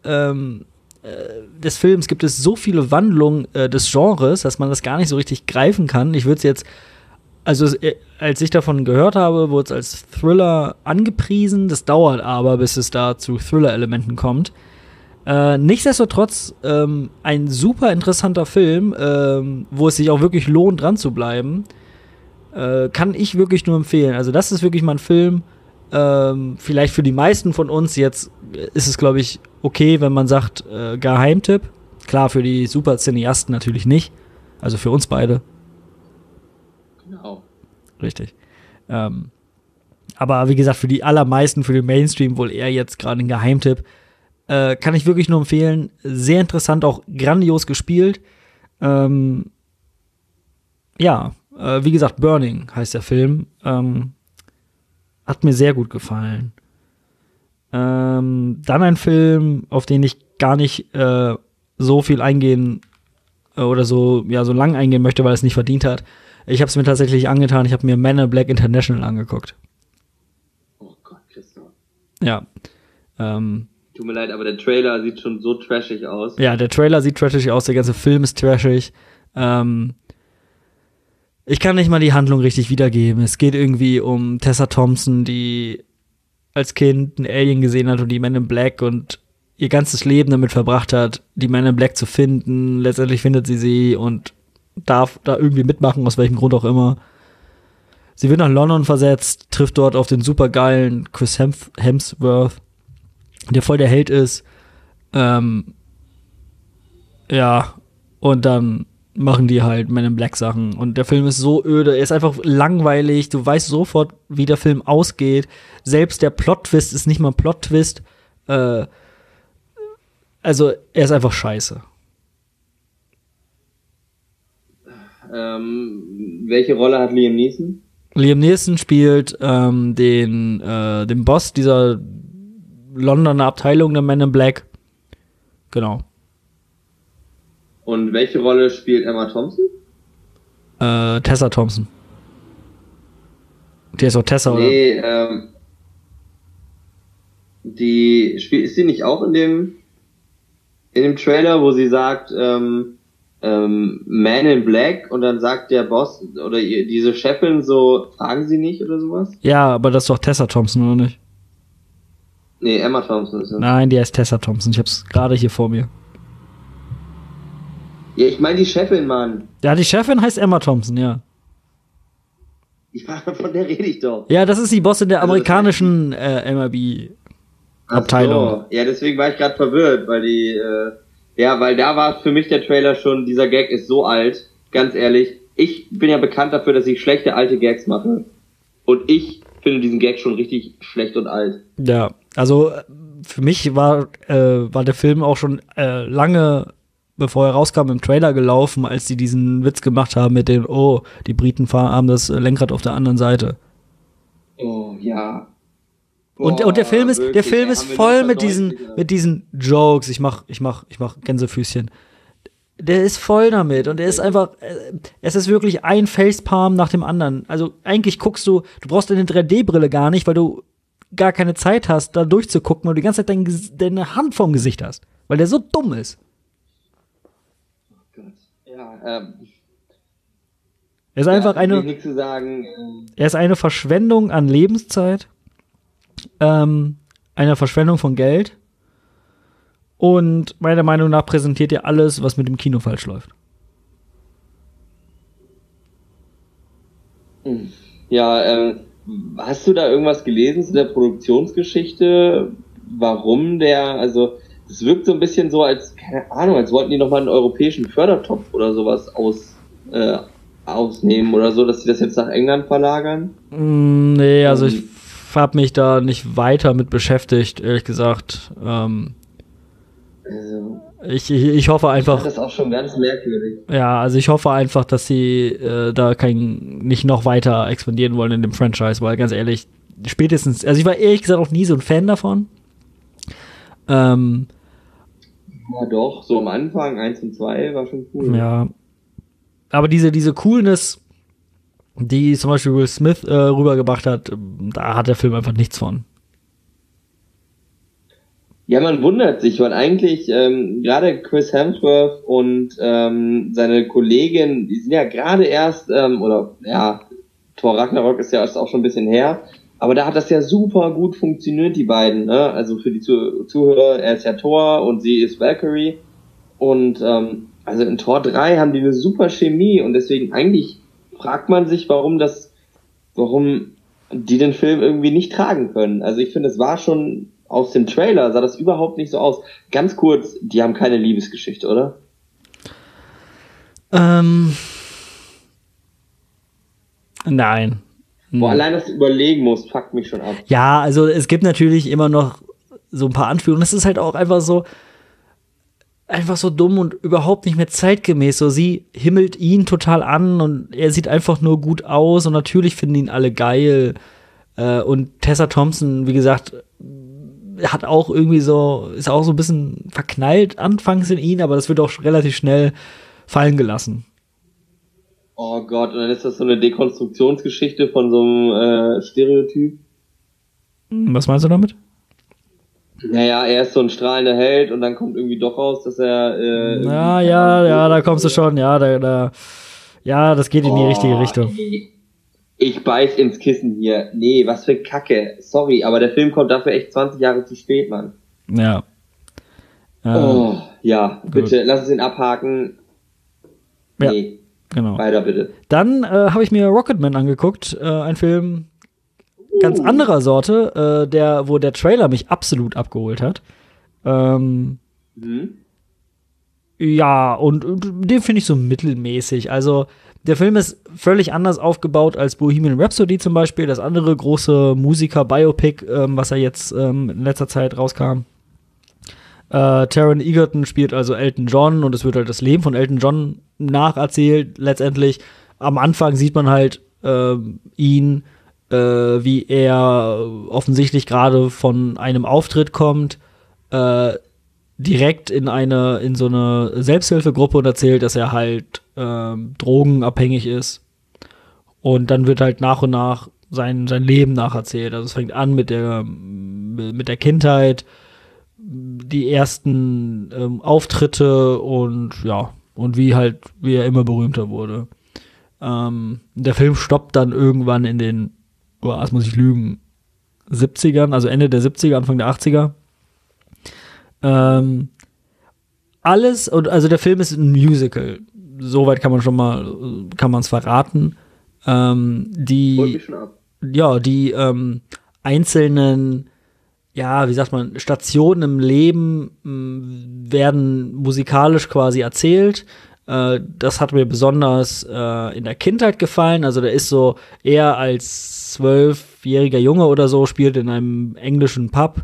des Films gibt es so viele Wandlungen des Genres, dass man das gar nicht so richtig greifen kann. Ich würde es jetzt, also als ich davon gehört habe, wurde es als Thriller angepriesen. Das dauert aber, bis es da zu Thriller-Elementen kommt. Nichtsdestotrotz ein super interessanter Film, wo es sich auch wirklich lohnt, dran zu bleiben. Kann ich wirklich nur empfehlen. Also das ist wirklich mal ein Film, vielleicht für die meisten von uns jetzt ist es, glaube ich, okay, wenn man sagt Geheimtipp. Klar, für die super Cineasten natürlich nicht. Also für uns beide. Genau. Richtig. Aber wie gesagt, für die allermeisten, für den Mainstream wohl eher jetzt gerade ein Geheimtipp. Kann ich wirklich nur empfehlen. Sehr interessant, auch grandios gespielt. Wie gesagt, Burning heißt der Film. Hat mir sehr gut gefallen. Dann ein Film, auf den ich gar nicht so viel eingehen oder so lang eingehen möchte, weil es nicht verdient hat. Ich habe es mir tatsächlich angetan. Ich habe mir Men in Black International angeguckt. Oh Gott, Christoph. Ja. Tut mir leid, aber der Trailer sieht schon so trashig aus. Ja, der Trailer sieht trashig aus, der ganze Film ist trashig. Ich kann nicht mal die Handlung richtig wiedergeben. Es geht irgendwie um Tessa Thompson, die als Kind einen Alien gesehen hat und die Men in Black und ihr ganzes Leben damit verbracht hat, die Men in Black zu finden. Letztendlich findet sie und darf da irgendwie mitmachen, aus welchem Grund auch immer. Sie wird nach London versetzt, trifft dort auf den supergeilen Chris Hemsworth, der voll der Held ist. Und dann machen die halt Men in Black Sachen. Und der Film ist so öde, er ist einfach langweilig. Du weißt sofort, wie der Film ausgeht. Selbst der Plot-Twist ist nicht mal ein Plot-Twist. Also, er ist einfach scheiße. Welche Rolle hat Liam Neeson? Liam Neeson spielt den Boss dieser Londoner Abteilung der Men in Black. Genau. Und welche Rolle spielt Emma Thompson? Tessa Thompson. Die ist auch Tessa, oder? Nee, ist sie nicht auch in dem Trailer, wo sie sagt, Man in Black und dann sagt der Boss oder diese Chefin so, fragen Sie nicht oder sowas? Ja, aber das ist doch Tessa Thompson, oder nicht? Nee, Emma Thompson ist das. Nein, die heißt Tessa Thompson. Ich hab's gerade hier vor mir. Ja, ich meine die Chefin, Mann. Ja, die Chefin heißt Emma Thompson, ja. Von der rede ich doch. Ja, das ist die Bossin der Also amerikanischen MLB-Abteilung. So. Ja, deswegen war ich gerade verwirrt, weil weil da war für mich der Trailer schon, dieser Gag ist so alt, ganz ehrlich. Ich bin ja bekannt dafür, dass ich schlechte alte Gags mache. Und ich finde diesen Gag schon richtig schlecht und alt. Ja, also für mich war der Film auch schon lange, bevor er rauskam, im Trailer gelaufen, als sie diesen Witz gemacht haben mit dem, oh, die Briten haben das Lenkrad auf der anderen Seite. Oh, ja. Und der Film ist, voll mit diesen Jokes. Ich mach Gänsefüßchen. Der ist voll damit und er ist einfach, es ist wirklich ein Facepalm nach dem anderen. Also eigentlich du brauchst deine 3D-Brille gar nicht, weil du gar keine Zeit hast, da durchzugucken, weil du die ganze Zeit deine Hand vorm Gesicht hast. Weil der so dumm ist. Oh Gott. Ja, er ist einfach nichts zu sagen. Er ist eine Verschwendung an Lebenszeit, eine Verschwendung von Geld. Und meiner Meinung nach präsentiert er alles, was mit dem Kino falsch läuft. Ja, hast du da irgendwas gelesen zu der Produktionsgeschichte? Warum also, es wirkt so ein bisschen so, als, keine Ahnung, als wollten die nochmal einen europäischen Fördertopf oder sowas ausnehmen oder so, dass sie das jetzt nach England verlagern? Nee, also ich habe mich da nicht weiter mit beschäftigt, ehrlich gesagt. Ich hoffe einfach. Ich finde das auch schon ganz merkwürdig. Ja, also ich hoffe einfach, dass sie da nicht noch weiter expandieren wollen in dem Franchise, weil ganz ehrlich, spätestens, also ich war ehrlich gesagt auch nie so ein Fan davon. Ja doch, so am Anfang, 1 und 2 war schon cool. Ja. Aber diese Coolness, die zum Beispiel Will Smith rübergebracht hat, da hat der Film einfach nichts von. Ja, man wundert sich, weil eigentlich gerade Chris Hemsworth und seine Kollegin, die sind ja gerade erst, Thor Ragnarok ist ja auch schon ein bisschen her, aber da hat das ja super gut funktioniert, die beiden, ne? Also für die Zuhörer, er ist ja Thor und sie ist Valkyrie und also in Thor 3 haben die eine super Chemie und deswegen eigentlich fragt man sich, warum die den Film irgendwie nicht tragen können. Also ich finde, es war schon aus dem Trailer sah das überhaupt nicht so aus. Ganz kurz, die haben keine Liebesgeschichte, oder? Nein. Boah, allein, dass du überlegen musst, fuckt mich schon ab. Ja, also es gibt natürlich immer noch so ein paar Anführungen. Das ist halt auch einfach so dumm und überhaupt nicht mehr zeitgemäß. So, sie himmelt ihn total an und er sieht einfach nur gut aus und natürlich finden ihn alle geil. Und Tessa Thompson, wie gesagt, ist auch so ein bisschen verknallt anfangs in ihn, aber das wird auch relativ schnell fallen gelassen. Oh Gott, und dann ist das so eine Dekonstruktionsgeschichte von so einem Stereotyp. Was meinst du damit? Naja, er ist so ein strahlender Held und dann kommt irgendwie doch raus, dass er da kommst du schon, das geht in die richtige Richtung. Ich beiß ins Kissen hier. Nee, was für Kacke. Sorry, aber der Film kommt dafür echt 20 Jahre zu spät, Mann. Ja. Bitte, lass uns ihn abhaken. Ja, nee, genau. Weiter bitte. Dann habe ich mir Rocketman angeguckt, ein Film ganz anderer Sorte, wo der Trailer mich absolut abgeholt hat. Ja, und den finde ich so mittelmäßig. Also der Film ist völlig anders aufgebaut als Bohemian Rhapsody zum Beispiel, das andere große Musiker-Biopic, was ja jetzt in letzter Zeit rauskam. Taron Egerton spielt also Elton John und es wird halt das Leben von Elton John nacherzählt. Letztendlich am Anfang sieht man halt ihn, wie er offensichtlich gerade von einem Auftritt kommt, direkt in so eine Selbsthilfegruppe und erzählt, dass er halt drogenabhängig ist. Und dann wird halt nach und nach sein Leben nacherzählt. Also es fängt an mit der Kindheit, die ersten Auftritte und wie er immer berühmter wurde. Der Film stoppt dann irgendwann in den, jetzt muss ich lügen, 70ern, also Ende der 70er, Anfang der 80er. Alles, also der Film ist ein Musical. Soweit kann man es verraten. Holt mich schon ab. Die einzelnen, ja, wie sagt man, Stationen im Leben werden musikalisch quasi erzählt. Das hat mir besonders in der Kindheit gefallen. Also der ist so eher als 12-jähriger Junge oder so, spielt in einem englischen Pub.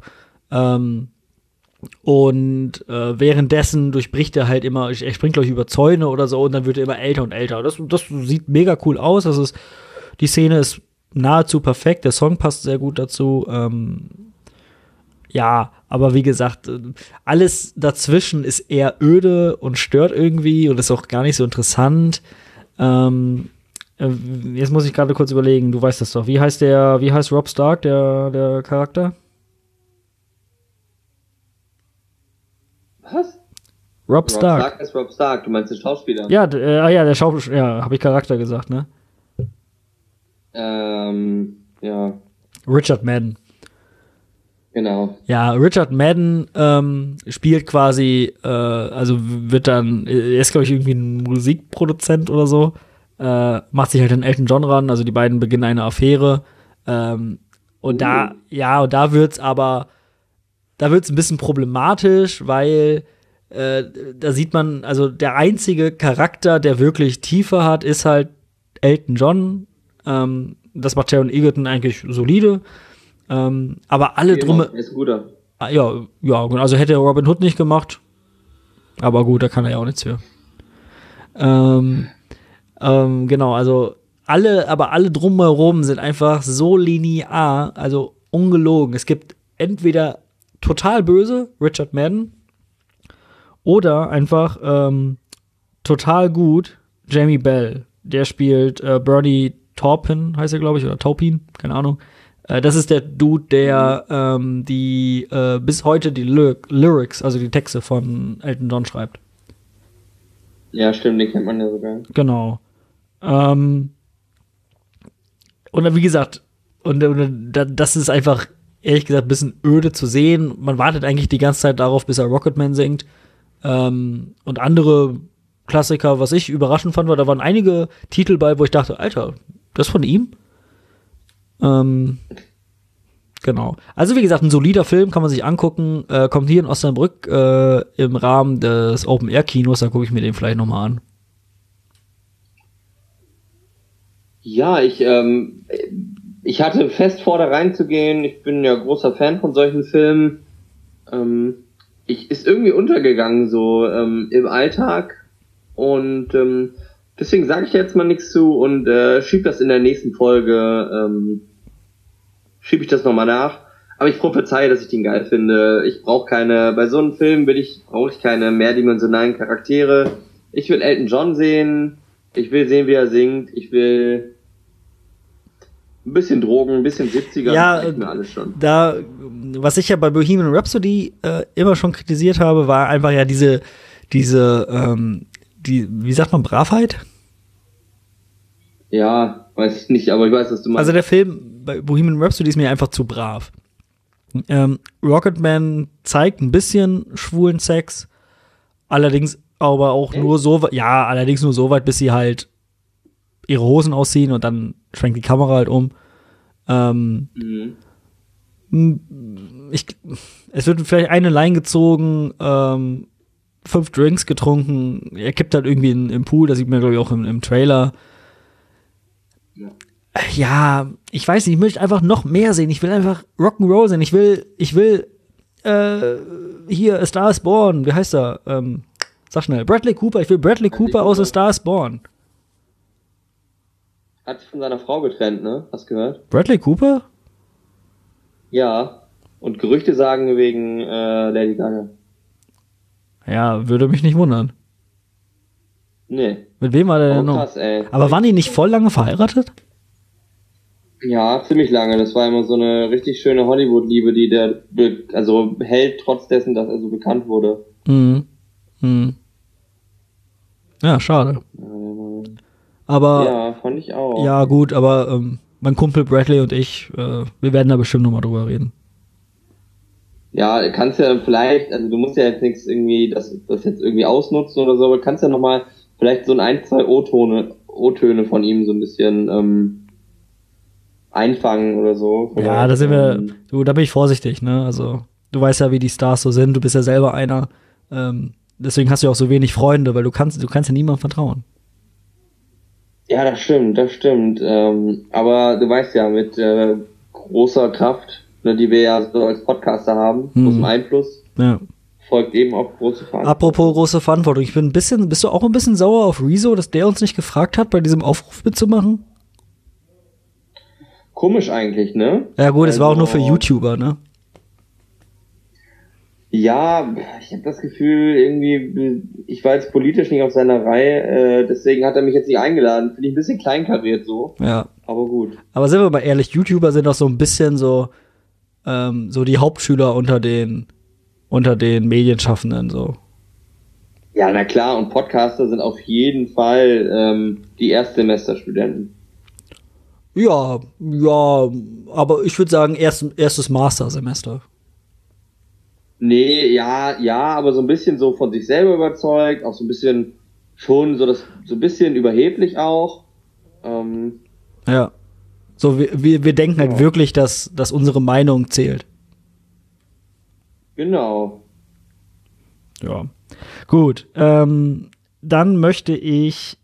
Währenddessen durchbricht er halt immer, er springt, glaube ich, über Zäune oder so und dann wird er immer älter und älter. Das sieht mega cool aus. Die Szene ist nahezu perfekt, der Song passt sehr gut dazu. Ja, aber wie gesagt, alles dazwischen ist eher öde und stört irgendwie und ist auch gar nicht so interessant. Jetzt muss ich gerade kurz überlegen, du weißt das doch. Wie heißt Rob Stark, der Charakter? Was? Rob Stark. Rob Stark ist Rob Stark, du meinst den Schauspieler? Ja, der Schauspieler, ja, habe ich Charakter gesagt, ne? Ja. Richard Madden. Genau. Ja, Richard Madden spielt quasi, also wird dann, er ist, glaube ich, irgendwie ein Musikproduzent oder so, macht sich halt an Elton John ran, also die beiden beginnen eine Affäre. Und da wird's ein bisschen problematisch, weil da sieht man, also der einzige Charakter, der wirklich Tiefe hat, ist halt Elton John. Das macht Taron Egerton eigentlich solide. Aber alle Er ist ein guter. Ja, also hätte er Robin Hood nicht gemacht. Aber gut, da kann er ja auch nichts für. Genau, also alle drumherum sind einfach so linear, also ungelogen. Es gibt entweder total böse, Richard Madden, oder einfach total gut, Jamie Bell. Der spielt Bernie Taupin, heißt er, glaube ich, oder Taupin, keine Ahnung. Das ist der Dude, der bis heute die Lyrics, also die Texte von Elton John schreibt. Ja, stimmt, den kennt man ja sogar. Genau. Und wie gesagt, das ist einfach, ehrlich gesagt, ein bisschen öde zu sehen. Man wartet eigentlich die ganze Zeit darauf, bis er Rocketman singt. Und andere Klassiker, was ich überraschend fand, war, da waren einige Titel bei, wo ich dachte, Alter, das von ihm? Genau. Also wie gesagt, ein solider Film, kann man sich angucken. Kommt hier in Osnabrück im Rahmen des Open-Air-Kinos, da gucke ich mir den vielleicht noch mal an. Ja, ich hatte fest vor, da reinzugehen. Ich bin ja großer Fan von solchen Filmen. Ist irgendwie untergegangen so im Alltag und deswegen sage ich jetzt mal nichts zu und schieb das in der nächsten Folge, schiebe ich das nochmal nach. Aber ich prophezeie, dass ich den geil finde. Bei so einem Film brauche ich keine mehrdimensionalen Charaktere. Ich will Elton John sehen. Ich will sehen, wie er singt. Ich will ein bisschen Drogen, ein bisschen 70er. Ja, das reicht mir alles schon. Was ich ja bei Bohemian Rhapsody immer schon kritisiert habe, war einfach ja diese wie sagt man, Bravheit? Ja, weiß ich nicht, aber ich weiß, was du meinst. Also der Film bei Bohemian Rhapsody ist mir einfach zu brav. Rocketman zeigt ein bisschen schwulen Sex, allerdings aber auch nur so weit, bis sie halt ihre Hosen ausziehen und dann schwenkt die Kamera halt um. Es wird vielleicht eine Line gezogen, 5 Drinks getrunken, er kippt halt irgendwie im Pool, das sieht man, glaube ich, auch im Trailer. Ja, ich weiß nicht, ich möchte einfach noch mehr sehen. Ich will einfach Rock'n'Roll sehen. Ich will hier A Star is Born, wie heißt er? Sag schnell, Bradley Cooper. Ich will Bradley Cooper aus A Star is Born. Hat sich von seiner Frau getrennt, ne? Hast du gehört? Bradley Cooper? Ja. Und Gerüchte sagen wegen Lady Gaga. Ja, würde mich nicht wundern. Nee. Mit wem war der denn noch? Krass, ey. Aber waren die nicht voll lange verheiratet? Ja, ziemlich lange. Das war immer so eine richtig schöne Hollywood-Liebe, die der hält, trotz dessen, dass er so bekannt wurde. Ja, schade. Aber ja, fand ich auch. ja, gut, aber mein Kumpel Bradley und ich, wir werden da bestimmt nochmal drüber reden. Ja, kannst ja vielleicht, also du musst ja jetzt nichts irgendwie, das jetzt irgendwie ausnutzen oder so, aber kannst ja nochmal vielleicht so ein, zwei O-Töne von ihm so ein bisschen einfangen oder so. Vielleicht, ja, da bin ich vorsichtig, ne? Also, du weißt ja, wie die Stars so sind, du bist ja selber einer. Deswegen hast du ja auch so wenig Freunde, weil du kannst ja niemandem vertrauen. Ja, das stimmt. Aber du weißt ja, mit großer Kraft, ne, die wir ja so als Podcaster haben, großem Einfluss, folgt eben auch große Verantwortung. Apropos große Verantwortung, bist du auch ein bisschen sauer auf Rezo, dass der uns nicht gefragt hat, bei diesem Aufruf mitzumachen? Komisch eigentlich, ne? Ja gut, es war auch nur für YouTuber, ne? Ja, ich habe das Gefühl, irgendwie, ich war jetzt politisch nicht auf seiner Reihe, deswegen hat er mich jetzt nicht eingeladen. Finde ich ein bisschen kleinkariert so. Ja. Aber gut. Aber sind wir mal ehrlich, YouTuber sind doch so ein bisschen so die Hauptschüler unter den Medienschaffenden, so. Ja, na klar, und Podcaster sind auf jeden Fall die Erstsemesterstudenten. Ja, aber ich würde sagen, erstes Mastersemester. Nee, ja, aber so ein bisschen so von sich selber überzeugt, auch so ein bisschen schon so ein bisschen überheblich auch. Ja. So, wir denken halt wirklich, dass unsere Meinung zählt. Genau. Ja. Gut. Dann möchte ich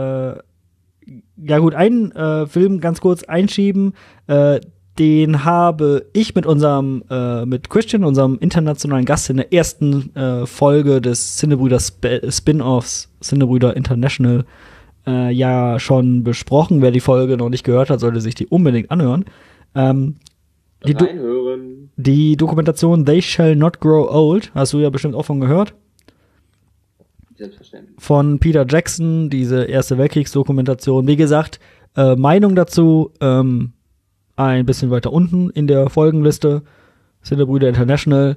einen Film ganz kurz einschieben. Den habe ich mit Christian, unserem internationalen Gast in der ersten Folge des Cinebrüder Spin-Offs Cinebrüder International ja schon besprochen. Wer die Folge noch nicht gehört hat, sollte sich die unbedingt anhören. Die Dokumentation They Shall Not Grow Old, hast du ja bestimmt auch von gehört. Selbstverständlich. Von Peter Jackson, diese Erste Weltkriegsdokumentation. Wie gesagt, Meinung dazu ein bisschen weiter unten in der Folgenliste. Cinebrüder International.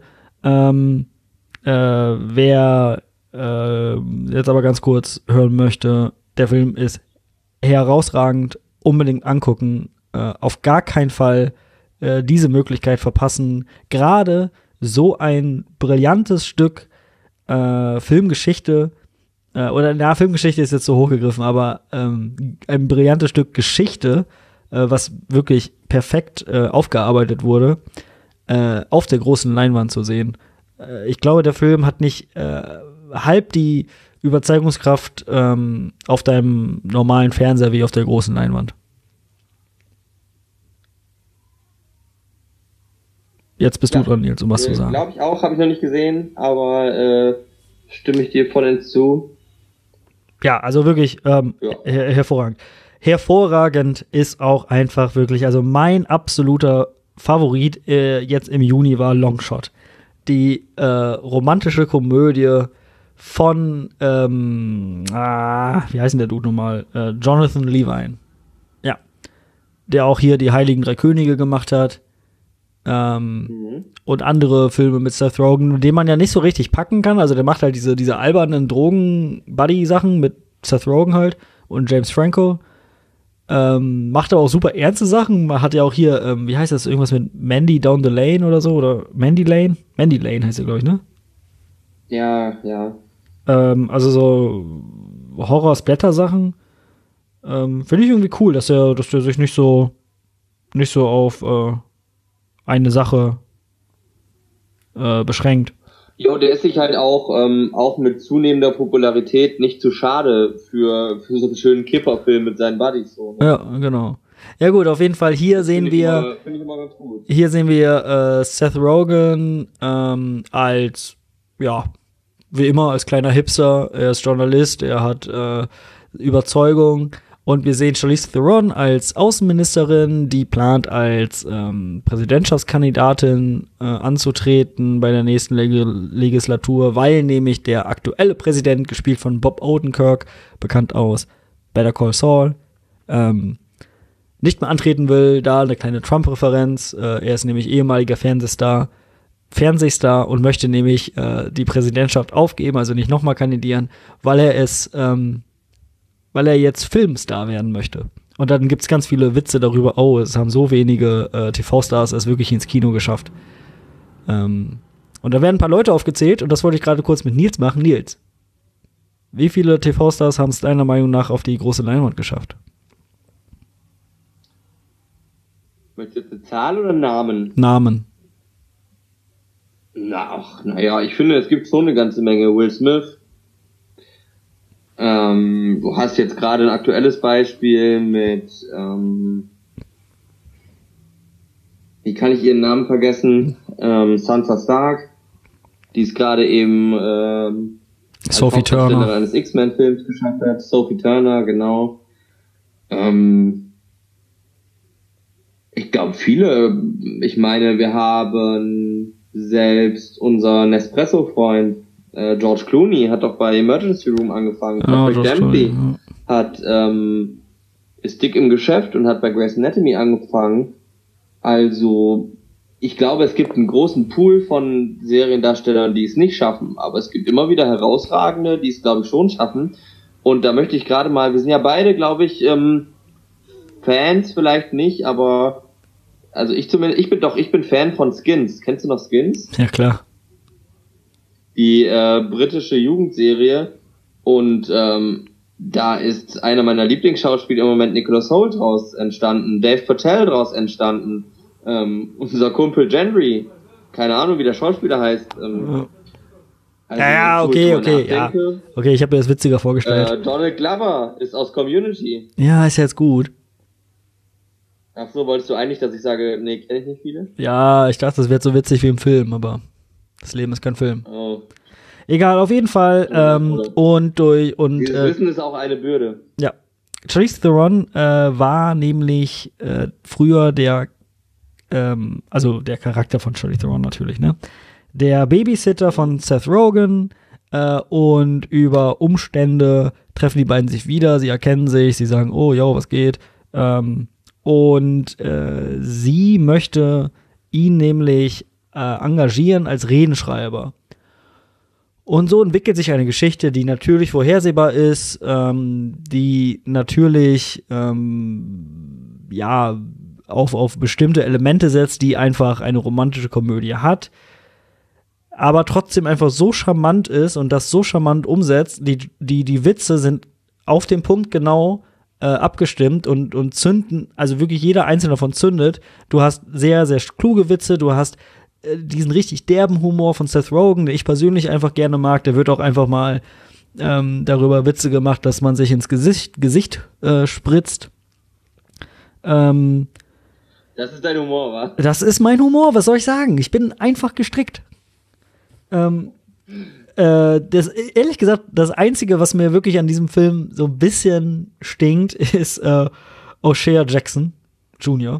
Wer jetzt aber ganz kurz hören möchte, der Film ist herausragend, unbedingt angucken, auf gar keinen Fall diese Möglichkeit verpassen. Gerade so ein brillantes Stück Filmgeschichte, Filmgeschichte ist jetzt so hochgegriffen, aber ein brillantes Stück Geschichte, was wirklich perfekt aufgearbeitet wurde, auf der großen Leinwand zu sehen. Ich glaube, der Film hat nicht halb die Überzeugungskraft auf deinem normalen Fernseher wie auf der großen Leinwand. Jetzt bist du dran, Nils, um was zu sagen. Glaube ich auch, habe ich noch nicht gesehen, aber stimme ich dir vollends zu. Ja, also wirklich hervorragend. Hervorragend ist auch einfach wirklich, also mein absoluter Favorit jetzt im Juni war Longshot. Die romantische Komödie von, wie heißt denn der Dude nochmal? Jonathan Levine. Ja. Der auch hier die Heiligen Drei Könige gemacht hat. Und andere Filme mit Seth Rogen, den man ja nicht so richtig packen kann. Also der macht halt diese albernen Drogen-Buddy-Sachen mit Seth Rogen halt und James Franco. Macht aber auch super ernste Sachen. Man hat ja auch hier, wie heißt das, irgendwas mit Mandy Down the Lane oder so, oder Mandy Lane? Mandy Lane heißt sie, glaube ich, ne? Ja. Also so Horror-Splatter-Sachen. Finde ich irgendwie cool, dass der sich nicht so auf eine Sache beschränkt. Jo, der ist sich halt auch mit zunehmender Popularität nicht zu schade für so einen schönen Kipperfilm mit seinen Buddies. So, ne? Ja, genau. Ja gut, auf jeden Fall hier sehen wir finde ich immer ganz gut. Hier sehen wir Seth Rogen als, ja, wie immer als kleiner Hipster. Er ist Journalist, er hat Überzeugung. Und wir sehen Charlize Theron als Außenministerin, die plant als Präsidentschaftskandidatin anzutreten bei der nächsten Legislatur, weil nämlich der aktuelle Präsident, gespielt von Bob Odenkirk, bekannt aus Better Call Saul, nicht mehr antreten will. Da eine kleine Trump-Referenz. Er ist nämlich ehemaliger Fernsehstar und möchte nämlich die Präsidentschaft aufgeben, also nicht nochmal kandidieren, weil er jetzt Filmstar werden möchte. Und dann gibt's ganz viele Witze darüber, oh, es haben so wenige TV-Stars es wirklich ins Kino geschafft. Und da werden ein paar Leute aufgezählt, und das wollte ich gerade kurz mit Nils machen. Nils, wie viele TV-Stars haben es deiner Meinung nach auf die große Leinwand geschafft? Möchtest du jetzt eine Zahl oder einen Namen? Namen. Naja, ich finde, es gibt schon eine ganze Menge. Will Smith. Du hast jetzt gerade ein aktuelles Beispiel mit, wie kann ich ihren Namen vergessen? Sansa Stark. Die ist gerade eben, als Sophie Hauptdarstellerin Turner. eines X-Men-Films geschafft hat. Sophie Turner, genau. Ich glaube, viele. Ich meine, wir haben selbst unser Nespresso-Freund, George Clooney, hat doch bei Emergency Room angefangen. Patrick Dempsey hat, ist dick im Geschäft und hat bei Grey's Anatomy angefangen. Also, ich glaube, es gibt einen großen Pool von Seriendarstellern, die es nicht schaffen, aber es gibt immer wieder herausragende, die es, glaube ich, schon schaffen. Und da möchte ich gerade mal, wir sind ja beide, glaube ich, Fans vielleicht nicht, aber also ich bin Fan von Skins. Kennst du noch Skins? Ja, klar. Die britische Jugendserie, und da ist einer meiner Lieblingsschauspieler im Moment, Nicholas Hoult, draus entstanden, Dave Patel draus entstanden, unser Kumpel Gendry, keine Ahnung, wie der Schauspieler heißt. Also, Okay, ja. Okay, ich habe mir das witziger vorgestellt. Donald Glover ist aus Community. Ja, ist jetzt gut. Ach so, wolltest du eigentlich, dass ich sage, nee, kenne ich nicht viele? Ja, ich dachte, das wird so witzig wie im Film, aber das Leben ist kein Film. Oh. Egal, auf jeden Fall. Dieses Wissen ist auch eine Bürde. Ja. Charlize Theron war nämlich früher der Charakter von Charlize Theron natürlich, ne? Der Babysitter von Seth Rogen, und über Umstände treffen die beiden sich wieder, sie erkennen sich, sie sagen, oh, yo, was geht? Und sie möchte ihn nämlich engagieren als Redenschreiber. Und so entwickelt sich eine Geschichte, die natürlich vorhersehbar ist, die natürlich auf bestimmte Elemente setzt, die einfach eine romantische Komödie hat, aber trotzdem einfach so charmant ist und das so charmant umsetzt. Die Witze sind auf den Punkt genau abgestimmt und zünden, also wirklich jeder einzelne davon zündet. Du hast sehr, sehr kluge Witze, du hast diesen richtig derben Humor von Seth Rogen, den ich persönlich einfach gerne mag. Der wird auch einfach mal darüber Witze gemacht, dass man sich ins Gesicht spritzt. Das ist dein Humor, wa? Das ist mein Humor, was soll ich sagen? Ich bin einfach gestrickt. Ehrlich gesagt, das Einzige, was mir wirklich an diesem Film so ein bisschen stinkt, ist O'Shea Jackson Jr.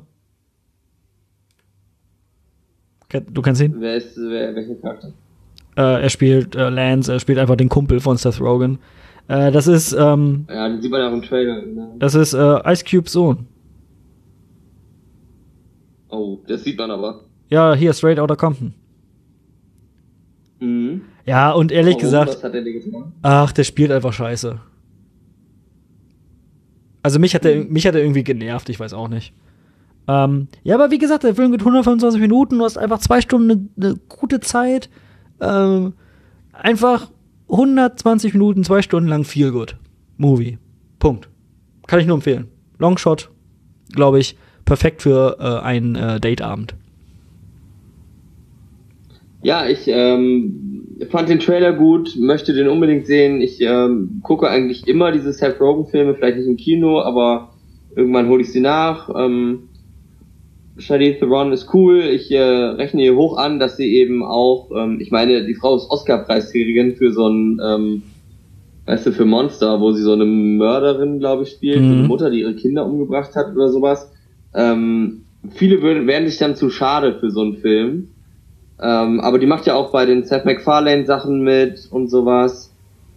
Du kennst ihn? Welcher Charakter? Er spielt Lance, er spielt einfach den Kumpel von Seth Rogen. Das ist ja, den sieht man ja auch im Trailer. Ne? Das ist Ice Cubes Sohn. Oh, das sieht man aber. Ja, hier Straight Outta Compton. Mhm. Ja, und ehrlich gesagt, was hat der getan? ach, der spielt einfach scheiße. Also mich hat er irgendwie genervt, ich weiß auch nicht. Ja, aber wie gesagt, der Film geht 125 Minuten, du hast einfach 2 Stunden eine gute Zeit. Einfach 120 Minuten, 2 Stunden lang Feel Good Movie. Punkt. Kann ich nur empfehlen. Longshot, glaube ich, perfekt für einen Dateabend. Ja, ich fand den Trailer gut, möchte den unbedingt sehen. Ich gucke eigentlich immer diese Seth Rogen-Filme, vielleicht nicht im Kino, aber irgendwann hole ich sie nach. Charlize Theron ist cool. Ich rechne ihr hoch an, dass sie eben auch, ich meine, die Frau ist Oscar-Preisträgerin für so ein, für Monster, wo sie so eine Mörderin, glaube ich, spielt, so eine Mutter, die ihre Kinder umgebracht hat oder sowas. Viele wären sich dann zu schade für so einen Film. Aber die macht ja auch bei den Seth MacFarlane Sachen mit und sowas.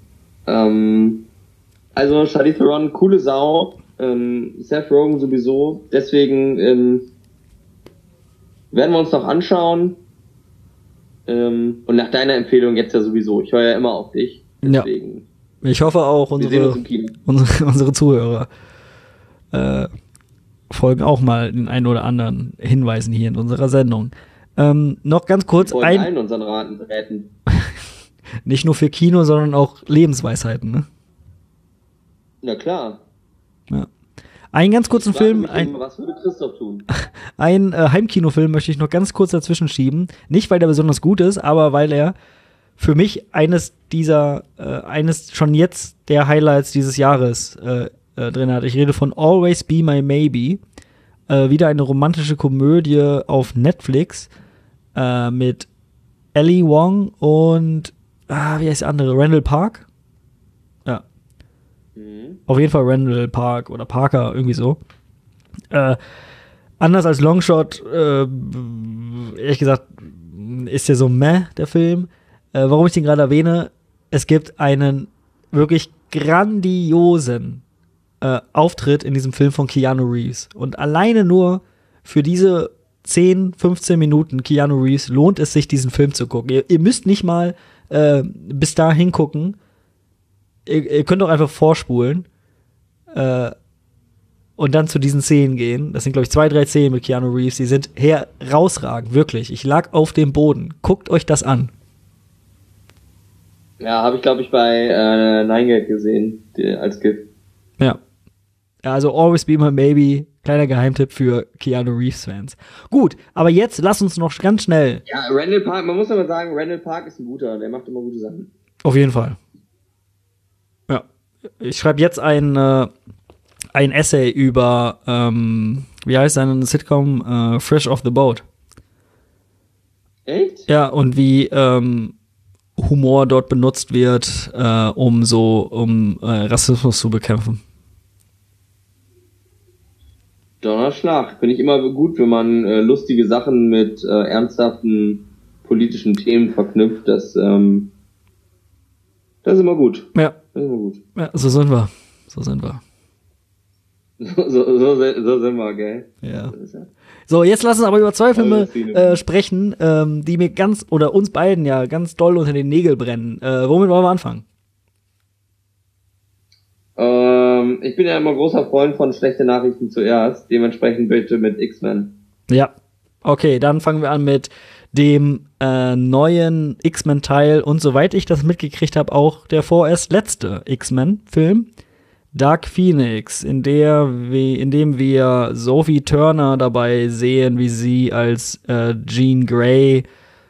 Also Charlize Theron, coole Sau. Seth Rogen sowieso. Deswegen werden wir uns noch anschauen. Und nach deiner Empfehlung jetzt ja sowieso. Ich höre ja immer auf dich. Deswegen. Ja. Ich hoffe auch unsere Zuhörer. folgen auch mal den einen oder anderen Hinweisen hier in unserer Sendung. Noch ganz kurz allen unseren Räten. Nicht nur für Kino, sondern auch Lebensweisheiten, ne? Na klar. Ja. Einen ganz kurzen Film. Was würde Christoph tun? Ein Heimkinofilm möchte ich noch ganz kurz dazwischen schieben. Nicht, weil der besonders gut ist, aber weil er für mich eines schon jetzt der Highlights dieses Jahres drin hat. Ich rede von Always Be My Maybe. Wieder eine romantische Komödie auf Netflix mit Ellie Wong und wie heißt der andere? Randall Park? Ja. Auf jeden Fall Randall Park oder Parker, irgendwie so. Anders als Longshot, ehrlich gesagt, ist der so der Film. Warum ich den gerade erwähne, es gibt einen wirklich grandiosen Auftritt in diesem Film von Keanu Reeves. Und alleine nur für diese 10, 15 Minuten Keanu Reeves lohnt es sich, diesen Film zu gucken. Ihr müsst nicht mal bis dahin gucken. Ihr könnt auch einfach vorspulen und dann zu diesen Szenen gehen. Das sind, glaube ich, 2, 3 Szenen mit Keanu Reeves. Die sind herausragend, wirklich. Ich lag auf dem Boden. Guckt euch das an. Ja, habe ich, glaube ich, bei 9gag gesehen, als GIF. Ja. Also Always Be My Maybe, kleiner Geheimtipp für Keanu Reeves-Fans. Gut, aber jetzt lass uns noch ganz schnell. Ja, Randall Park, man muss aber sagen, Randall Park ist ein guter, der macht immer gute Sachen. Auf jeden Fall. Ja. Ich schreibe jetzt ein Essay über, wie heißt seine Sitcom? Fresh Off the Boat. Echt? Ja, und wie Humor dort benutzt wird, um Rassismus zu bekämpfen. Donnerschlag. Finde ich immer gut, wenn man lustige Sachen mit ernsthaften politischen Themen verknüpft. Das ist immer gut. Ja. Das ist immer gut. Ja, so sind wir. So sind wir, gell? Ja. So, jetzt lass uns aber über 2 Filme sprechen, die mir uns beiden ja ganz doll unter den Nägeln brennen. Womit wollen wir anfangen? Ich bin ja immer großer Freund von schlechte Nachrichten zuerst. Dementsprechend bitte mit X-Men. Ja. Okay, dann fangen wir an mit dem neuen X-Men-Teil und soweit ich das mitgekriegt habe, auch der vorerst letzte X-Men-Film. Dark Phoenix, in dem wir Sophie Turner dabei sehen, wie sie als Jean Grey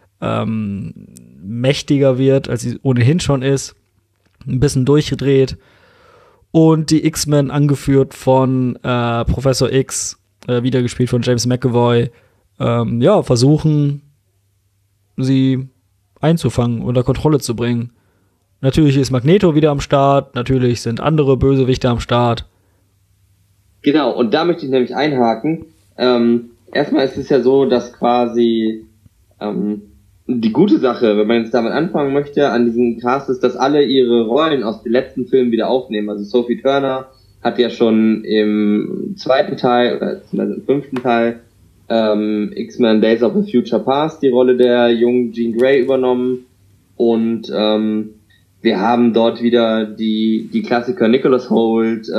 mächtiger wird, als sie ohnehin schon ist, ein bisschen durchgedreht. Und die X-Men, angeführt von Professor X, wieder gespielt von James McAvoy, versuchen, sie einzufangen, unter Kontrolle zu bringen. Natürlich ist Magneto wieder am Start, natürlich sind andere Bösewichte am Start. Genau, und da möchte ich nämlich einhaken. Erstmal ist es ja so, dass quasi die gute Sache, wenn man jetzt damit anfangen möchte, an diesem Cast ist, dass alle ihre Rollen aus den letzten Filmen wieder aufnehmen. Also Sophie Turner hat ja schon im 2. Teil, oder zumindest im 5. Teil, X-Men Days of the Future Past die Rolle der jungen Jean Grey übernommen. Und wir haben dort wieder die Klassiker Nicholas Hoult,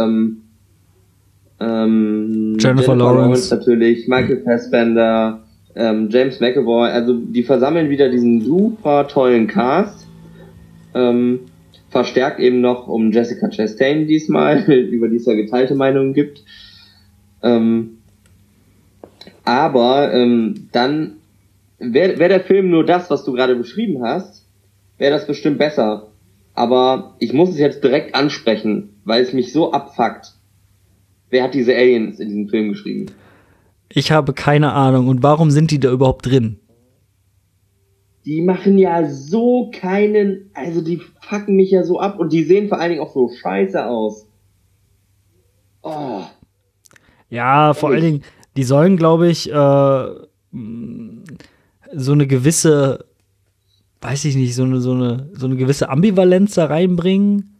Jennifer Lawrence natürlich, Michael Fassbender, James McAvoy, also die versammeln wieder diesen super tollen Cast, verstärkt eben noch um Jessica Chastain diesmal, über die es ja geteilte Meinungen gibt. Aber dann wäre der Film nur das, was du gerade beschrieben hast, wäre das bestimmt besser. Aber ich muss es jetzt direkt ansprechen, weil es mich so abfuckt. Wer hat diese Aliens in diesem Film geschrieben? Ich habe keine Ahnung. Und warum sind die da überhaupt drin? Die machen ja so also die fucken mich ja so ab und die sehen vor allen Dingen auch so scheiße aus. Oh. Ja, vor allen Dingen, die sollen, glaube ich, so eine gewisse, weiß ich nicht, so eine gewisse Ambivalenz da reinbringen.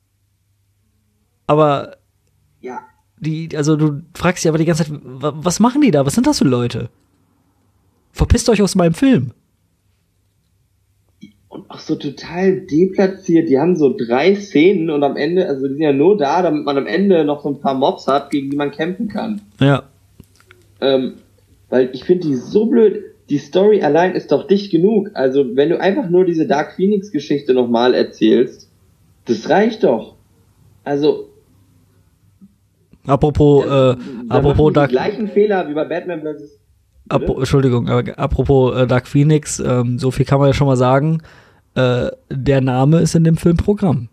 Aber ja. Also du fragst dich aber die ganze Zeit, was machen die da? Was sind das für Leute? Verpisst euch aus meinem Film. auch so total deplatziert. Die haben so 3 Szenen und am Ende, also die sind ja nur da, damit man am Ende noch so ein paar Mobs hat, gegen die man kämpfen kann. Ja. Weil ich finde die so blöd. Die Story allein ist doch dicht genug. Also wenn du einfach nur diese Dark Phoenix Geschichte nochmal erzählst, das reicht doch. Also apropos Dark, die gleichen Fehler wie bei Batman vs. Entschuldigung, aber apropos Dark Phoenix, so viel kann man ja schon mal sagen. Der Name ist in dem Film Programm.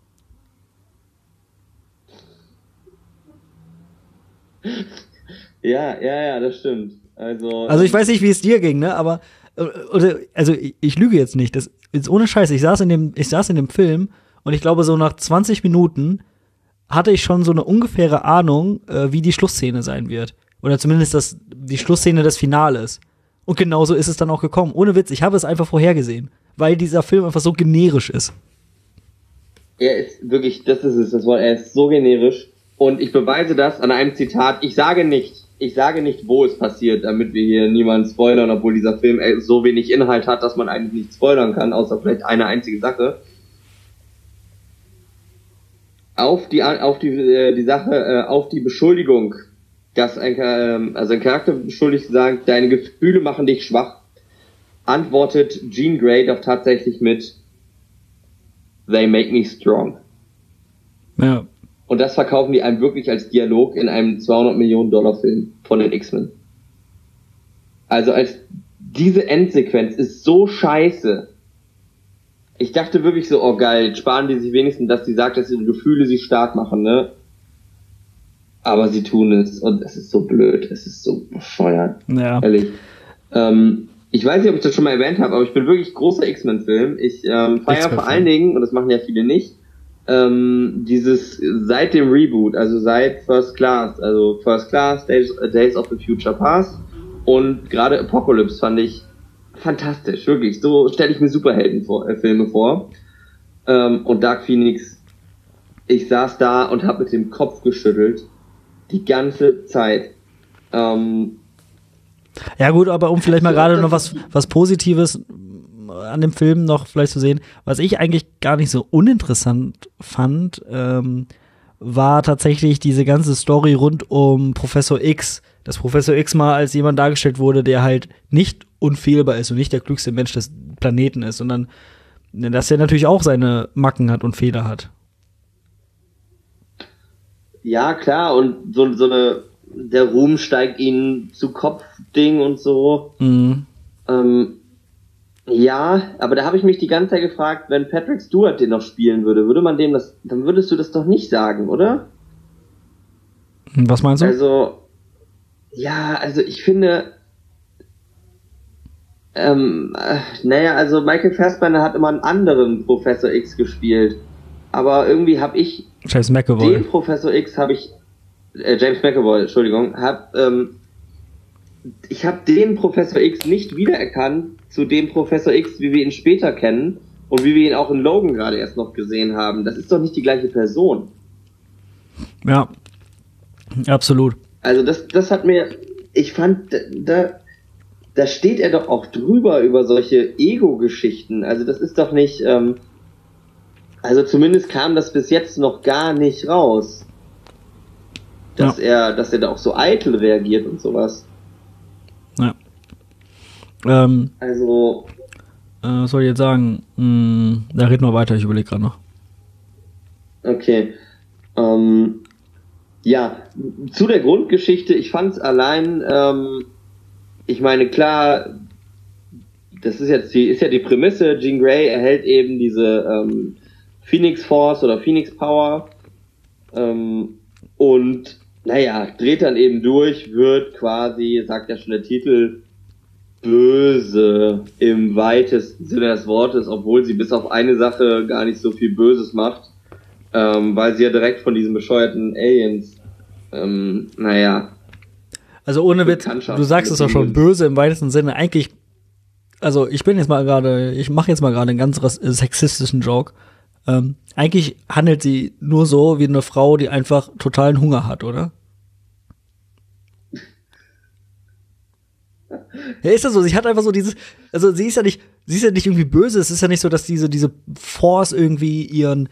Ja, das stimmt. Also ich weiß nicht, wie es dir ging, ne? Aber also ich lüge jetzt nicht. Das ist ohne Scheiß. Ich saß in dem Film und ich glaube, so nach 20 Minuten hatte ich schon so eine ungefähre Ahnung, wie die Schlussszene sein wird. Oder zumindest die Schlussszene des Finales. Und genauso ist es dann auch gekommen. Ohne Witz, ich habe es einfach vorhergesehen. Weil dieser Film einfach so generisch ist. Er ist wirklich, das ist es, das Wort, er ist so generisch. Und ich beweise das an einem Zitat. Ich sage nicht, wo es passiert, damit wir hier niemanden spoilern, obwohl dieser Film so wenig Inhalt hat, dass man eigentlich nicht spoilern kann, außer vielleicht eine einzige Sache. Auf die Beschuldigung, dass ein Charakter beschuldigt sagt, deine Gefühle machen dich schwach, antwortet Jean Grey doch tatsächlich mit They make me strong. Ja. Und das verkaufen die einem wirklich als Dialog in einem $200 Millionen Film von den X-Men. Also diese Endsequenz ist so scheiße. Ich dachte wirklich so, oh geil, sparen die sich wenigstens, dass die sagt, dass ihre Gefühle sie stark machen, ne? Aber sie tun es und es ist so blöd, es ist so bescheuert. Ja. Ehrlich. Ich weiß nicht, ob ich das schon mal erwähnt habe, aber ich bin wirklich großer X-Men-Film. Ich feiere vor allen Dingen, und das machen ja viele nicht, dieses seit dem Reboot, also seit First Class, Days of the Future Past und gerade Apocalypse fand ich fantastisch, wirklich. So stelle ich mir Superheldenfilme vor. Und Dark Phoenix, ich saß da und habe mit dem Kopf geschüttelt. Die ganze Zeit. Ja gut, aber um vielleicht mal gerade noch was Positives an dem Film noch vielleicht zu sehen, was ich eigentlich gar nicht so uninteressant fand, war tatsächlich diese ganze Story rund um Professor X. Dass Professor X mal als jemand dargestellt wurde, der halt nicht unfehlbar ist und nicht der klügste Mensch des Planeten ist, sondern dass er natürlich auch seine Macken hat und Fehler hat. Ja, klar, und der Ruhm steigt ihnen zu Kopf-Ding und so. Mhm. Ja, aber da habe ich mich die ganze Zeit gefragt, wenn Patrick Stewart den noch spielen würde, dann würdest du das doch nicht sagen, oder? Was meinst du? Also ich finde, Michael Fassbender hat immer einen anderen Professor X gespielt, aber irgendwie habe ich James McAvoy. Den Professor X habe ich, James McAvoy, Entschuldigung, ich habe den Professor X nicht wiedererkannt zu dem Professor X, wie wir ihn später kennen und wie wir ihn auch in Logan gerade erst noch gesehen haben. Das ist doch nicht die gleiche Person. Ja, absolut. Also das hat mir, ich fand, da steht er doch auch drüber über solche Ego-Geschichten. Also das ist doch nicht, also zumindest kam das bis jetzt noch gar nicht raus. Dass er da auch so eitel reagiert und sowas. Ja. Also. Was soll ich jetzt sagen? Da reden wir weiter, ich überlege gerade noch. Okay. Ja, zu der Grundgeschichte, ich fand es allein, ich meine, klar, das ist ja die Prämisse, Jean Grey erhält eben diese Phoenix Force oder Phoenix Power und naja, dreht dann eben durch, wird quasi, sagt ja schon der Titel, böse im weitesten Sinne des Wortes, obwohl sie bis auf eine Sache gar nicht so viel Böses macht, weil sie ja direkt von diesen bescheuerten Aliens, also ohne Witz, du sagst es doch schon, böse im weitesten Sinne, eigentlich, also ich mache jetzt mal gerade einen ganz sexistischen Joke. Eigentlich handelt sie nur so wie eine Frau, die einfach totalen Hunger hat, oder? Ja, ist das so? Sie hat einfach so dieses, also sie ist ja nicht irgendwie böse. Es ist ja nicht so, dass diese Force irgendwie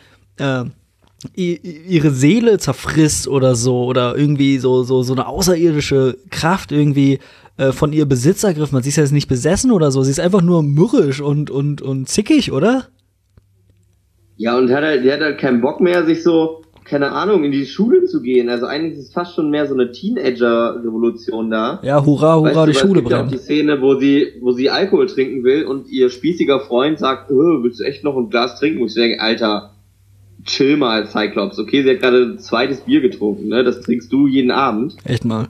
ihre Seele zerfrisst oder so oder irgendwie so eine außerirdische Kraft irgendwie von ihr Besitz ergriffen hat. Sie ist ja jetzt nicht besessen oder so. Sie ist einfach nur mürrisch und zickig, oder? Ja, und die hat halt keinen Bock mehr, sich so, keine Ahnung, in die Schule zu gehen. Also eigentlich ist es fast schon mehr so eine Teenager-Revolution da. Ja, hurra, Weißt du, die weil Schule es gibt ja auch brennt. die Szene, wo sie Alkohol trinken will und ihr spießiger Freund sagt, willst du echt noch ein Glas trinken? Und ich denke, Alter, chill mal, Cyclops. Okay, sie hat gerade ein zweites Bier getrunken, ne? Das trinkst du jeden Abend. Echt mal.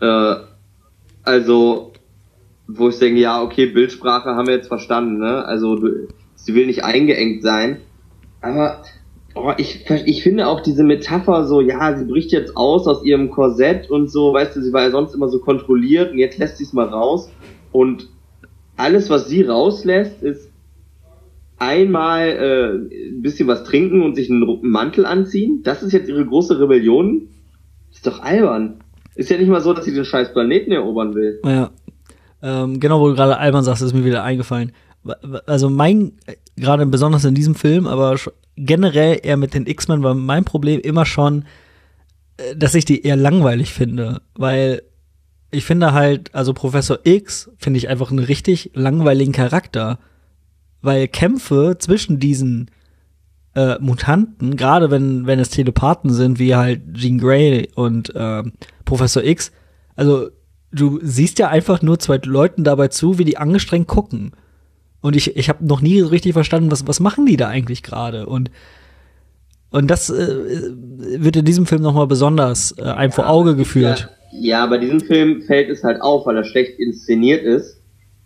Also, wo ich denke, ja, okay, Bildsprache haben wir jetzt verstanden, ne? Also, sie will nicht eingeengt sein. Aber ich finde auch diese Metapher so, ja, sie bricht jetzt aus ihrem Korsett und so, weißt du, sie war ja sonst immer so kontrolliert und jetzt lässt sie es mal raus. Und alles, was sie rauslässt, ist einmal ein bisschen was trinken und sich einen Mantel anziehen. Das ist jetzt ihre große Rebellion. Ist doch albern. Ist ja nicht mal so, dass sie den scheiß Planeten erobern will. Ja. Genau, wo du gerade albern sagst, ist mir wieder eingefallen. Also gerade besonders in diesem Film, aber generell eher mit den X-Men war mein Problem immer schon, dass ich die eher langweilig finde. Weil ich finde halt, also Professor X finde ich einfach einen richtig langweiligen Charakter. Weil Kämpfe zwischen diesen Mutanten, gerade wenn es Telepathen sind, wie halt Jean Grey und Professor X, also du siehst ja einfach nur zwei Leuten dabei zu, wie die angestrengt gucken. Und ich habe noch nie so richtig verstanden, was machen die da eigentlich gerade? Und das wird in diesem Film noch mal besonders einem vor Auge geführt. Ja, bei diesem Film fällt es halt auf, weil er schlecht inszeniert ist.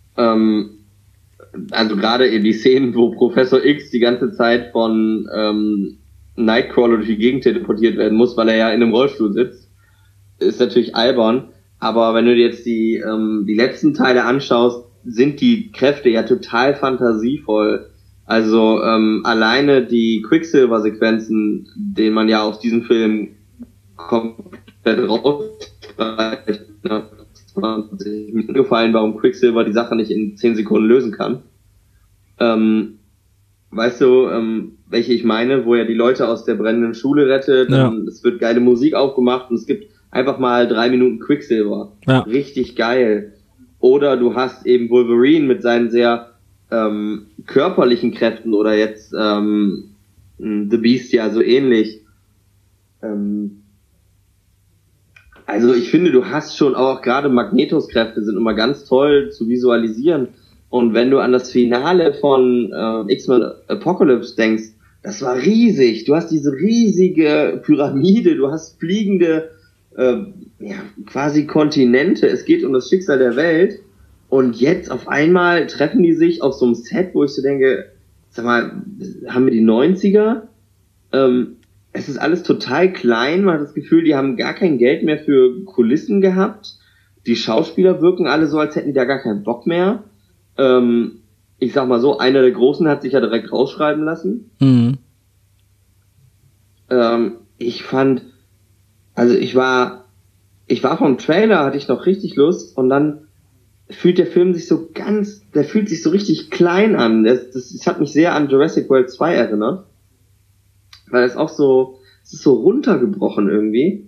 Also gerade in die Szenen, wo Professor X die ganze Zeit von Nightcrawler durch die Gegend teleportiert werden muss, weil er ja in einem Rollstuhl sitzt, ist natürlich albern. Aber wenn du dir jetzt die letzten Teile anschaust, sind die Kräfte ja total fantasievoll. Also alleine die Quicksilver-Sequenzen, denen man ja aus diesem Film komplett rausstreicht, ne? Mir ist gefallen, warum Quicksilver die Sache nicht in 10 Sekunden lösen kann. Weißt du, welche ich meine, wo er die Leute aus der brennenden Schule rettet, ja. Es wird geile Musik aufgemacht und es gibt einfach mal 3 Minuten Quicksilver. Ja. Richtig geil. Oder du hast eben Wolverine mit seinen sehr körperlichen Kräften oder jetzt The Beast ja so ähnlich. Also ich finde, du hast schon auch, gerade Magnetos Kräfte sind immer ganz toll zu visualisieren. Und wenn du an das Finale von X-Men Apocalypse denkst, das war riesig. Du hast diese riesige Pyramide, du hast fliegende quasi Kontinente. Es geht um das Schicksal der Welt. Und jetzt auf einmal treffen die sich auf so einem Set, wo ich so denke, sag mal, haben wir die 90er? Es ist alles total klein, man hat das Gefühl, die haben gar kein Geld mehr für Kulissen gehabt. Die Schauspieler wirken alle so, als hätten die da gar keinen Bock mehr. Ich sag mal so, einer der Großen hat sich ja direkt rausschreiben lassen. Mhm. Ich fand, also ich war vom Trailer, hatte ich noch richtig Lust und dann fühlt der Film sich so der fühlt sich so richtig klein an. Das hat mich sehr an Jurassic World 2 erinnert. Weil es auch so, es ist so runtergebrochen irgendwie.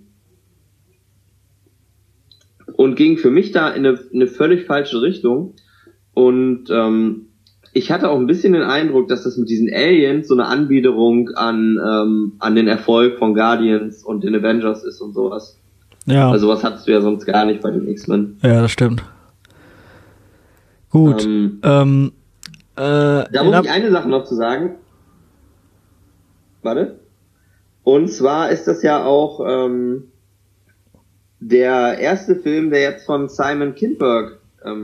Und ging für mich da in eine völlig falsche Richtung. Und ich hatte auch ein bisschen den Eindruck, dass das mit diesen Aliens so eine Anbiederung an den Erfolg von Guardians und den Avengers ist und sowas. Ja. Also was hattest du ja sonst gar nicht bei den X-Men. Ja, das stimmt. Gut. Da muss ich eine Sache noch zu sagen. Warte. Und zwar ist das ja auch der erste Film, der jetzt von Simon Kinberg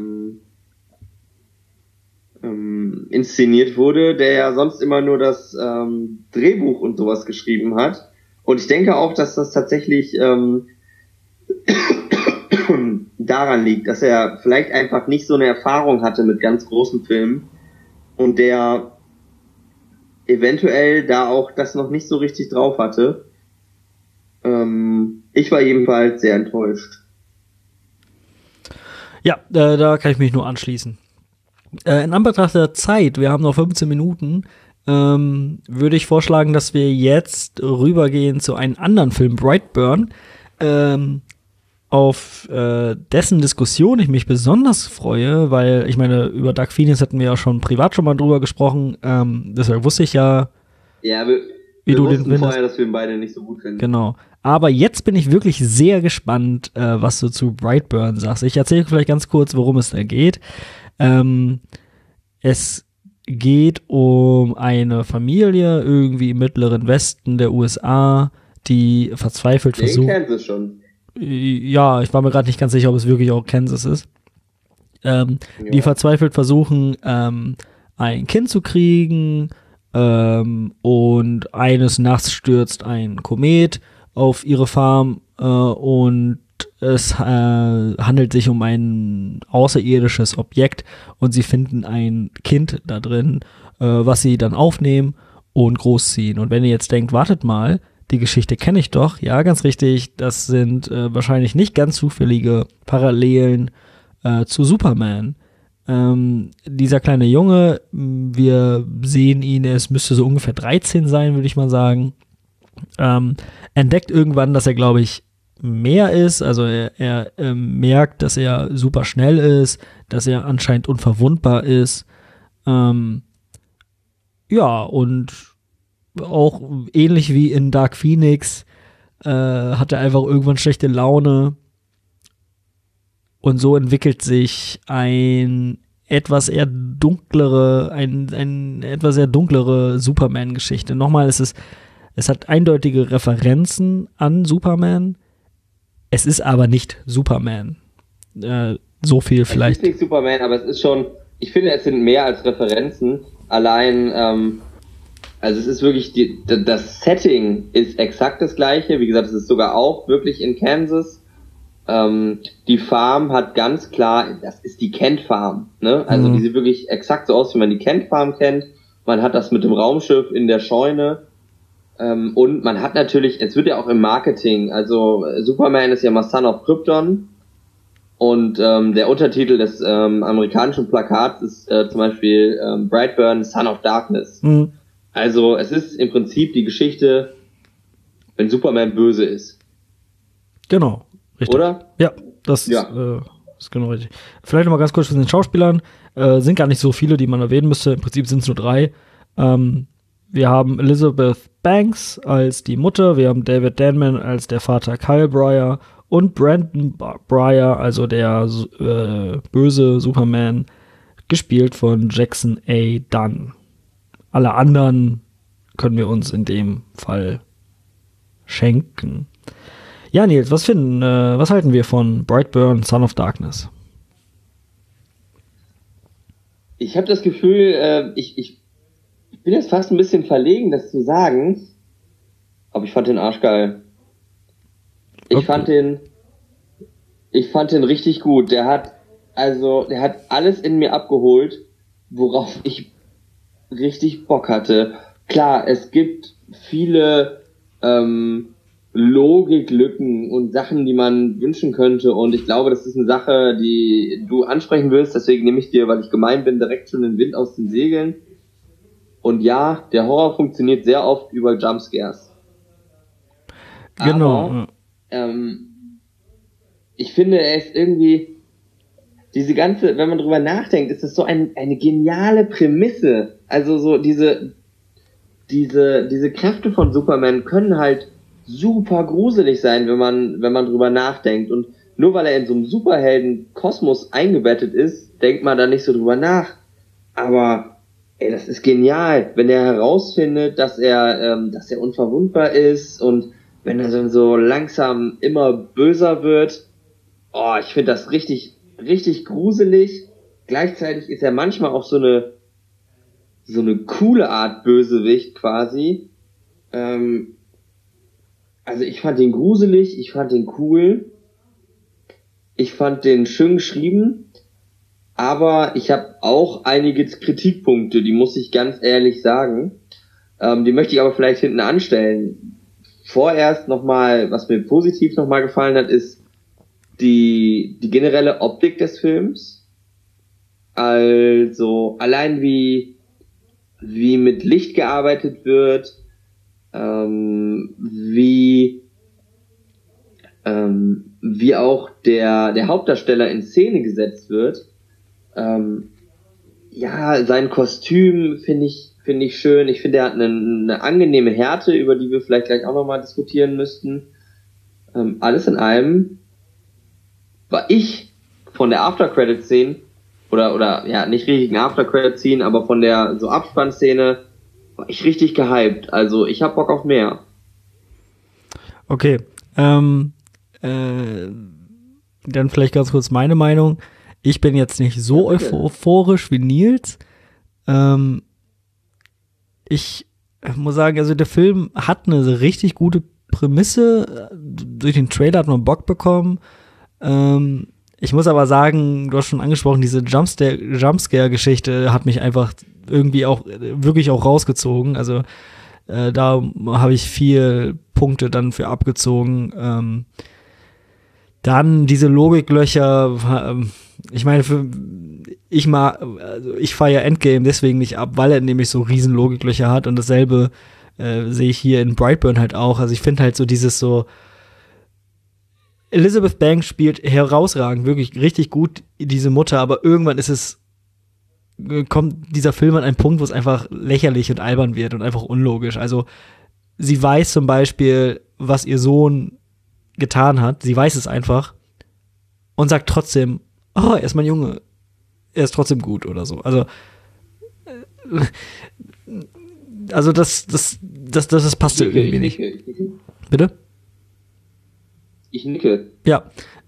inszeniert wurde, der ja sonst immer nur das Drehbuch und sowas geschrieben hat. Und ich denke auch, dass das tatsächlich daran liegt, dass er vielleicht einfach nicht so eine Erfahrung hatte mit ganz großen Filmen und der eventuell da auch das noch nicht so richtig drauf hatte. Ich war jedenfalls sehr enttäuscht. Ja, da kann ich mich nur anschließen. In Anbetracht der Zeit, wir haben noch 15 Minuten, würde ich vorschlagen, dass wir jetzt rübergehen zu einem anderen Film, Brightburn, auf dessen Diskussion ich mich besonders freue, weil ich meine, über Dark Phoenix hatten wir ja privat schon mal drüber gesprochen, deshalb wusste ich ja, Ja, wie wir du den wussten findest. vorher, dass wir ihn beide nicht so gut finden. Genau. Aber jetzt bin ich wirklich sehr gespannt, was du zu Brightburn sagst. Ich erzähle vielleicht ganz kurz, worum es da geht. Es geht um eine Familie irgendwie im mittleren Westen der USA, die verzweifelt Den versucht. kennt es schon. Ja, ich war mir gerade nicht ganz sicher, ob es wirklich auch Kansas ist. Die Ja. verzweifelt versuchen, ein Kind zu kriegen, und eines Nachts stürzt ein Komet auf ihre Farm, und es handelt sich um ein außerirdisches Objekt und sie finden ein Kind da drin, was sie dann aufnehmen und großziehen. Und wenn ihr jetzt denkt, wartet mal, die Geschichte kenne ich doch, ja, ganz richtig, das sind wahrscheinlich nicht ganz zufällige Parallelen zu Superman. Dieser kleine Junge, wir sehen ihn, es müsste so ungefähr 13 sein, würde ich mal sagen, entdeckt irgendwann, dass er, glaube ich, mehr ist. Also er merkt, dass er super schnell ist, dass er anscheinend unverwundbar ist. Ja, und auch ähnlich wie in Dark Phoenix hat er einfach irgendwann schlechte Laune. Und so entwickelt sich ein etwas eher dunklere Superman-Geschichte. Nochmal, es hat eindeutige Referenzen an Superman. Es ist aber nicht Superman. So viel vielleicht. Es ist nicht Superman, aber es ist schon, ich finde, es sind mehr als Referenzen. Allein, also es ist wirklich, das Setting ist exakt das gleiche. Wie gesagt, es ist sogar auch wirklich in Kansas. Die Farm hat ganz klar, das ist die Kent Farm, ne? Also die sieht wirklich exakt so aus, wie man die Kent Farm kennt. Man hat das mit dem Raumschiff in der Scheune. Und man hat natürlich, es wird ja auch im Marketing, also Superman ist ja mal Son of Krypton. Und der Untertitel des amerikanischen Plakats ist zum Beispiel Brightburn, Son of Darkness. Mhm. Also es ist im Prinzip die Geschichte, wenn Superman böse ist. Genau. Richtig. Oder? Ja, das ist genau richtig. Vielleicht noch mal ganz kurz zu den Schauspielern. Sind gar nicht so viele, die man erwähnen müsste. Im Prinzip sind es nur 3. Wir haben Elizabeth Banks als die Mutter, wir haben David Denman als der Vater Kyle Breyer und Brandon Breyer, also der böse Superman, gespielt von Jackson A. Dunn. Alle anderen können wir uns in dem Fall schenken. Ja, Nils, was halten wir von Brightburn, Son of Darkness? Ich habe das Gefühl, ich bin jetzt fast ein bisschen verlegen, das zu sagen, aber ich fand den arschgeil. Ich fand den richtig gut. Der hat alles in mir abgeholt, worauf ich richtig Bock hatte. Klar, es gibt viele Logiklücken und Sachen, die man wünschen könnte, und ich glaube, das ist eine Sache, die du ansprechen willst, deswegen nehme ich dir, weil ich gemein bin, direkt schon den Wind aus den Segeln. Und ja, der Horror funktioniert sehr oft über Jumpscares. Genau. Aber ich finde, er ist irgendwie diese ganze, wenn man drüber nachdenkt, ist das so eine geniale Prämisse. Also so diese Kräfte von Superman können halt super gruselig sein, wenn man drüber nachdenkt. Und nur weil er in so einem Superhelden-Kosmos eingebettet ist, denkt man da nicht so drüber nach. Aber ey, das ist genial, wenn er herausfindet, dass er unverwundbar ist, und wenn er dann so langsam immer böser wird. Oh, ich finde das richtig, richtig gruselig. Gleichzeitig ist er manchmal auch so eine coole Art Bösewicht quasi. Also ich fand den gruselig, ich fand den cool, ich fand den schön geschrieben, aber ich habe auch einige Kritikpunkte, die muss ich ganz ehrlich sagen. Die möchte ich aber vielleicht hinten anstellen. Vorerst nochmal, was mir positiv nochmal gefallen hat, ist, die generelle Optik des Films. Also allein wie mit Licht gearbeitet wird, wie auch der Hauptdarsteller in Szene gesetzt wird. Ja, sein Kostüm finde ich schön. Ich finde, er hat eine angenehme Härte, über die wir vielleicht gleich auch nochmal diskutieren müssten. Alles in allem war ich von der After-Credit-Szene oder ja, nicht richtigen After-Credit-Szene, aber von der so Abspann-Szene war ich richtig gehypt. Also ich hab Bock auf mehr. Okay, dann vielleicht ganz kurz meine Meinung. Ich bin jetzt nicht so euphorisch wie Nils. Ich muss sagen, also der Film hat eine richtig gute Prämisse. Durch den Trailer hat man Bock bekommen. Ich muss aber sagen, du hast schon angesprochen, diese Jumpscare-Geschichte hat mich einfach irgendwie auch wirklich auch rausgezogen. Also da habe ich 4 Punkte dann für abgezogen. Dann diese Logiklöcher, ich meine, ich feiere Endgame deswegen nicht ab, weil er nämlich so riesen Logiklöcher hat, und dasselbe sehe ich hier in Brightburn halt auch. Also ich finde halt so dieses so, Elizabeth Banks spielt herausragend, wirklich richtig gut, diese Mutter, aber irgendwann kommt dieser Film an einen Punkt, wo es einfach lächerlich und albern wird und einfach unlogisch. Also sie weiß zum Beispiel, was ihr Sohn getan hat, sie weiß es einfach und sagt trotzdem, oh, er ist mein Junge, er ist trotzdem gut oder so. Also das passt irgendwie nicht. Bitte? Ich nicke. Ja.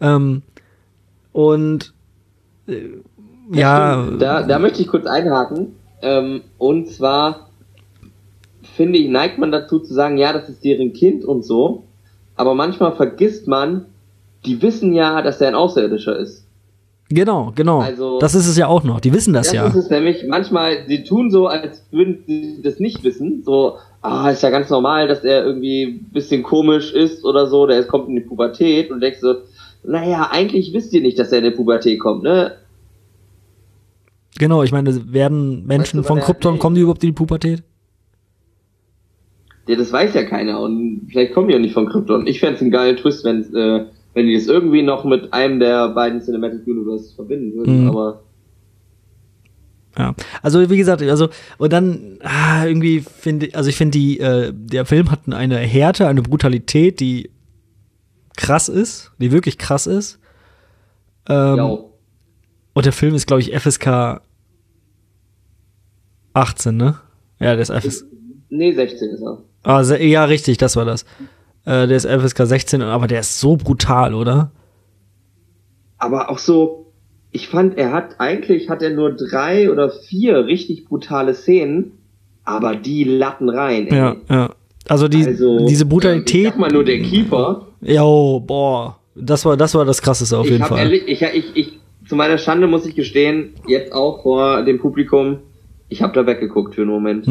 Ja. Da möchte ich kurz einhaken. Und zwar finde ich, neigt man dazu zu sagen, ja, das ist deren Kind und so. Aber manchmal vergisst man, die wissen ja, dass er ein Außerirdischer ist. Genau. Also, das ist es ja auch noch. Die wissen das ja. Das ist es nämlich. Manchmal, sie tun so, als würden sie das nicht wissen. So, ist ja ganz normal, dass er irgendwie ein bisschen komisch ist oder so. Der kommt in die Pubertät und denkst so, naja, eigentlich wisst ihr nicht, dass er in die Pubertät kommt, ne? Genau, ich meine, werden Menschen von Krypton, kommen die überhaupt in die Pubertät? Ja, das weiß ja keiner und vielleicht kommen die ja nicht von Krypton. Ich fände es einen geilen Twist, wenn die das irgendwie noch mit einem der beiden Cinematic Universes verbinden würden, aber ja, also wie gesagt, und dann irgendwie ich finde der Film hat eine Härte, eine Brutalität, die krass ist, die wirklich krass ist. Und der Film ist, glaube ich, FSK 18, ne? Ja, der ist FSK. Nee, 16 ist er. Ja, richtig, das war das. Der ist FSK 16, aber der ist so brutal, oder? Aber auch so, ich fand, hat er nur 3 oder 4 richtig brutale Szenen, aber die latten rein, ey. Ja. Also diese Brutalität. Sag mal nur der Keeper. Jo, boah. Das war das Krasseste auf jeden Fall. Ich zu meiner Schande muss ich gestehen, jetzt auch vor dem Publikum, ich habe da weggeguckt für einen Moment.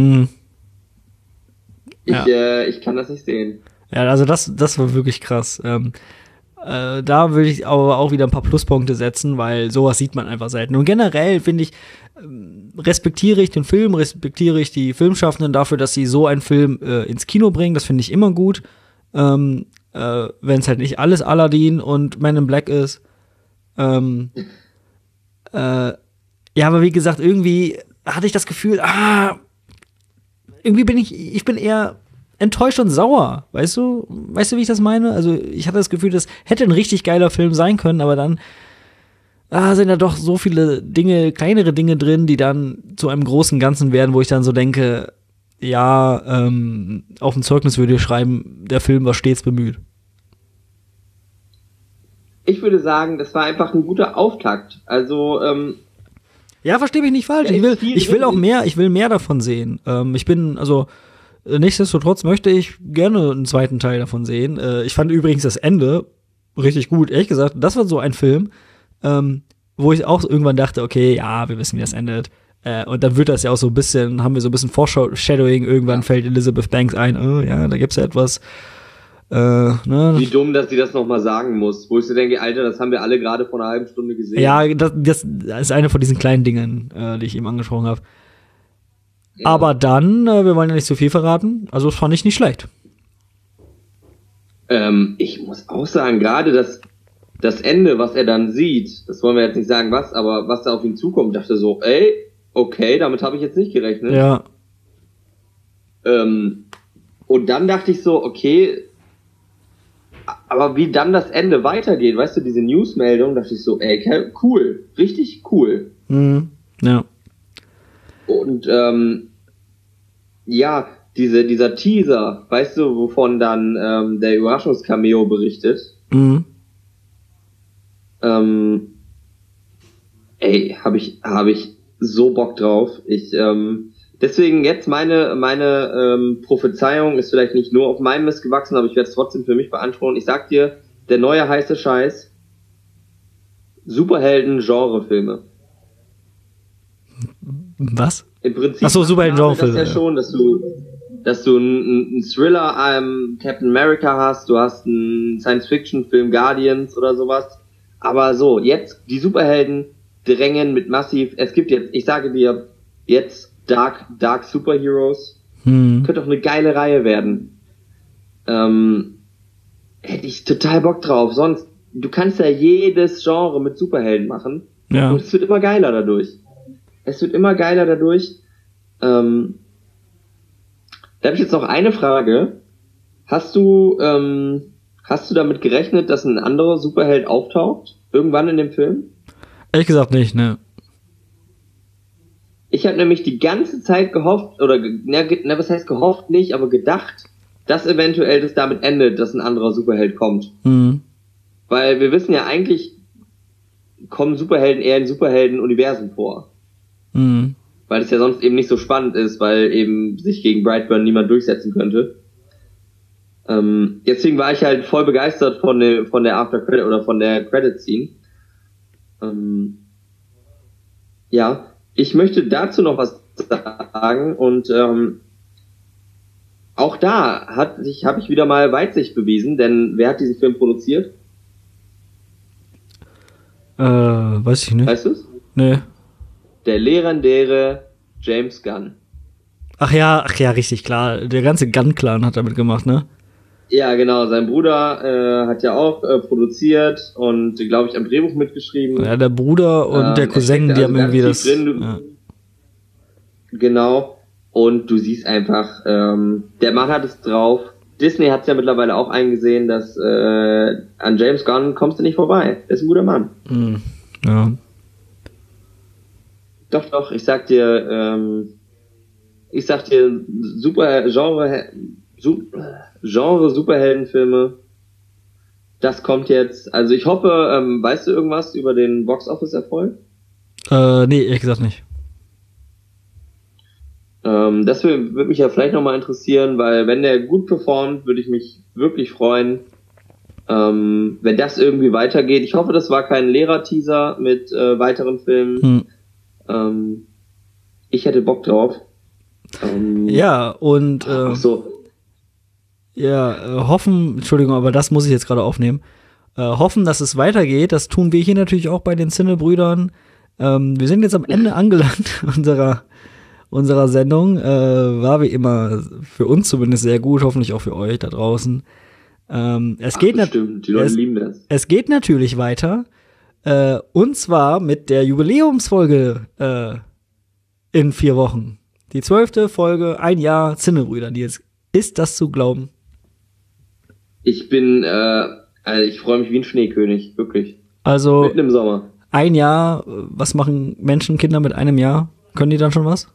Ich kann das nicht sehen. Ja, also das war wirklich krass. Da würde ich aber auch wieder ein paar Pluspunkte setzen, weil sowas sieht man einfach selten. Und generell finde ich, respektiere ich den Film, respektiere ich die Filmschaffenden dafür, dass sie so einen Film ins Kino bringen. Das finde ich immer gut. Wenn es halt nicht alles Aladdin und Man in Black ist. Ja, aber wie gesagt, irgendwie hatte ich das Gefühl, irgendwie bin ich bin eher enttäuscht und sauer, weißt du, wie ich das meine? Also ich hatte das Gefühl, das hätte ein richtig geiler Film sein können, aber dann sind da doch so viele Dinge, kleinere Dinge drin, die dann zu einem großen Ganzen werden, wo ich dann so denke, ja, auf dem Zeugnis würde ich schreiben, der Film war stets bemüht. Ich würde sagen, das war einfach ein guter Auftakt. Also, ja, verstehe mich nicht falsch. Ich will mehr davon sehen. Nichtsdestotrotz möchte ich gerne einen zweiten Teil davon sehen. Ich fand übrigens das Ende richtig gut. Ehrlich gesagt, das war so ein Film, wo ich auch irgendwann dachte, okay, ja, wir wissen, wie das endet. Und dann wird das ja auch so ein bisschen, haben wir so ein bisschen Foreshadowing. Irgendwann fällt Elizabeth Banks ein, oh ja, da gibt's ja etwas. Ne? Wie dumm, dass sie das nochmal sagen muss. Wo ich so denke, Alter, das haben wir alle gerade vor einer halben Stunde gesehen. Ja, das ist eine von diesen kleinen Dingen, die ich eben angesprochen habe. Ja. Aber dann, wir wollen ja nicht zu viel verraten, also das fand ich nicht schlecht. Ich muss auch sagen, gerade das Ende, was er dann sieht, das wollen wir jetzt nicht sagen, was, aber was da auf ihn zukommt, dachte so, ey, okay, damit habe ich jetzt nicht gerechnet. Ja. Und dann dachte ich so, okay, aber wie dann das Ende weitergeht, weißt du, diese Newsmeldung, dachte ich so, ey, cool, richtig cool. Mhm. Ja. Und ja, dieser Teaser, weißt du, wovon dann der Überraschungscameo berichtet? Mhm. Ey, hab ich so Bock drauf. Deswegen jetzt meine Prophezeiung ist vielleicht nicht nur auf meinem Mist gewachsen, aber ich werde es trotzdem für mich beanspruchen. Ich sag dir, der neue heiße Scheiß, Superhelden-Genre-Filme. Was? Im Prinzip. Achso, Superhelden-Genre-Filme. Das ja schon, dass du einen Thriller, Captain America hast, du hast einen Science-Fiction-Film Guardians oder sowas. Aber so, jetzt die Superhelden drängen mit massiv. Es gibt jetzt, ich sage dir, jetzt Dark Superheroes. Könnte doch eine geile Reihe werden. Hätte ich total Bock drauf. Sonst, du kannst ja jedes Genre mit Superhelden machen. Ja. Und es wird immer geiler dadurch. Da habe ich jetzt noch eine Frage. Hast du damit gerechnet, dass ein anderer Superheld auftaucht? Irgendwann in dem Film? Ehrlich gesagt nicht, ne. Ich habe nämlich die ganze Zeit gehofft, was heißt gehofft nicht, aber gedacht, dass eventuell das damit endet, dass ein anderer Superheld kommt. Mhm. Weil wir wissen ja eigentlich, kommen Superhelden eher in Superhelden-Universen vor. Mhm. Weil es ja sonst eben nicht so spannend ist, weil eben sich gegen Brightburn niemand durchsetzen könnte. Deswegen war ich halt voll begeistert von der After Credit oder von der Credit Scene. Ja, ich möchte dazu noch was sagen und auch da habe ich wieder mal Weitsicht bewiesen, denn wer hat diesen Film produziert? Weiß ich nicht. Weißt du's? Nee. Der legendäre James Gunn. Ach ja, richtig, klar. Der ganze Gunn-Clan hat damit gemacht, ne? Ja, genau. Sein Bruder hat ja auch produziert und, glaube ich, am Drehbuch mitgeschrieben. Ja, der Bruder und der Cousin, die haben irgendwie das... Ja. Genau. Und du siehst einfach, der Mann hat es drauf. Disney hat es ja mittlerweile auch eingesehen, dass an James Gunn kommst du nicht vorbei. Der ist ein guter Mann. Ja. Doch, ich sag dir, super Genre Superheldenfilme. Das kommt jetzt. Also ich hoffe, weißt du irgendwas über den Box-Office-Erfolg? Nee, ehrlich gesagt nicht. Das würde mich ja vielleicht nochmal interessieren, weil wenn der gut performt, würde ich mich wirklich freuen, wenn das irgendwie weitergeht. Ich hoffe, das war kein leerer Teaser mit weiteren Filmen. Ich hätte Bock drauf. Ja, und ach so. Ja, hoffen, Entschuldigung, aber das muss ich jetzt gerade aufnehmen. Hoffen, dass es weitergeht. Das tun wir hier natürlich auch bei den Zinne-Brüdern. Wir sind jetzt am Ende angelangt unserer Sendung. War wie immer für uns zumindest sehr gut, hoffentlich auch für euch da draußen. Bestimmt, die Leute lieben das. Es geht natürlich weiter. Und zwar mit der Jubiläumsfolge in 4 Wochen. Die 12. Folge, 1 Jahr Zinne-Brüder. Ist das zu glauben? Ich freue mich wie ein Schneekönig, wirklich. Also mitten im Sommer. 1 Jahr, was machen Menschen, Kinder mit einem Jahr? Können die dann schon was?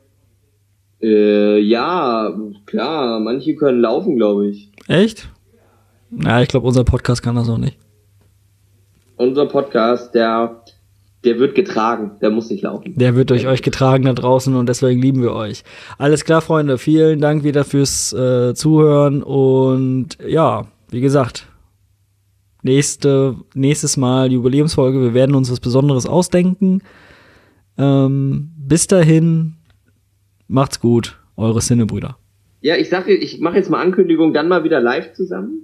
Ja, klar, manche können laufen, glaube ich. Echt? Na, ich glaube, unser Podcast kann das auch nicht. Unser Podcast, der wird getragen, der muss nicht laufen. Der wird durch euch getragen da draußen und deswegen lieben wir euch. Alles klar, Freunde, vielen Dank wieder fürs Zuhören und ja, wie gesagt, nächstes Mal Jubiläumsfolge, wir werden uns was Besonderes ausdenken. Bis dahin, macht's gut, eure Zinne-Brüder. Ja, ich mache jetzt mal Ankündigung, dann mal wieder live zusammen.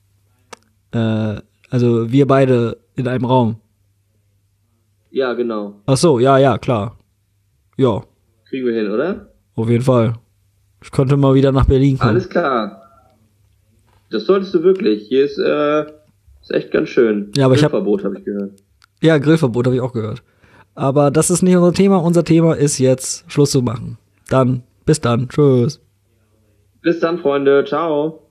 Also wir beide in einem Raum. Ja, genau. Ach so, ja, klar. Ja, Kriegen wir hin, oder? auf jeden Fall. Ich konnte mal wieder nach Berlin kommen. Alles klar. Das solltest du wirklich. Hier ist echt ganz schön. Ja, aber Grillverbot habe ich gehört. Ja, Grillverbot habe ich auch gehört. Aber das ist nicht unser Thema. Unser Thema ist jetzt Schluss zu machen. Dann, bis dann. Tschüss. Bis dann, Freunde. Ciao.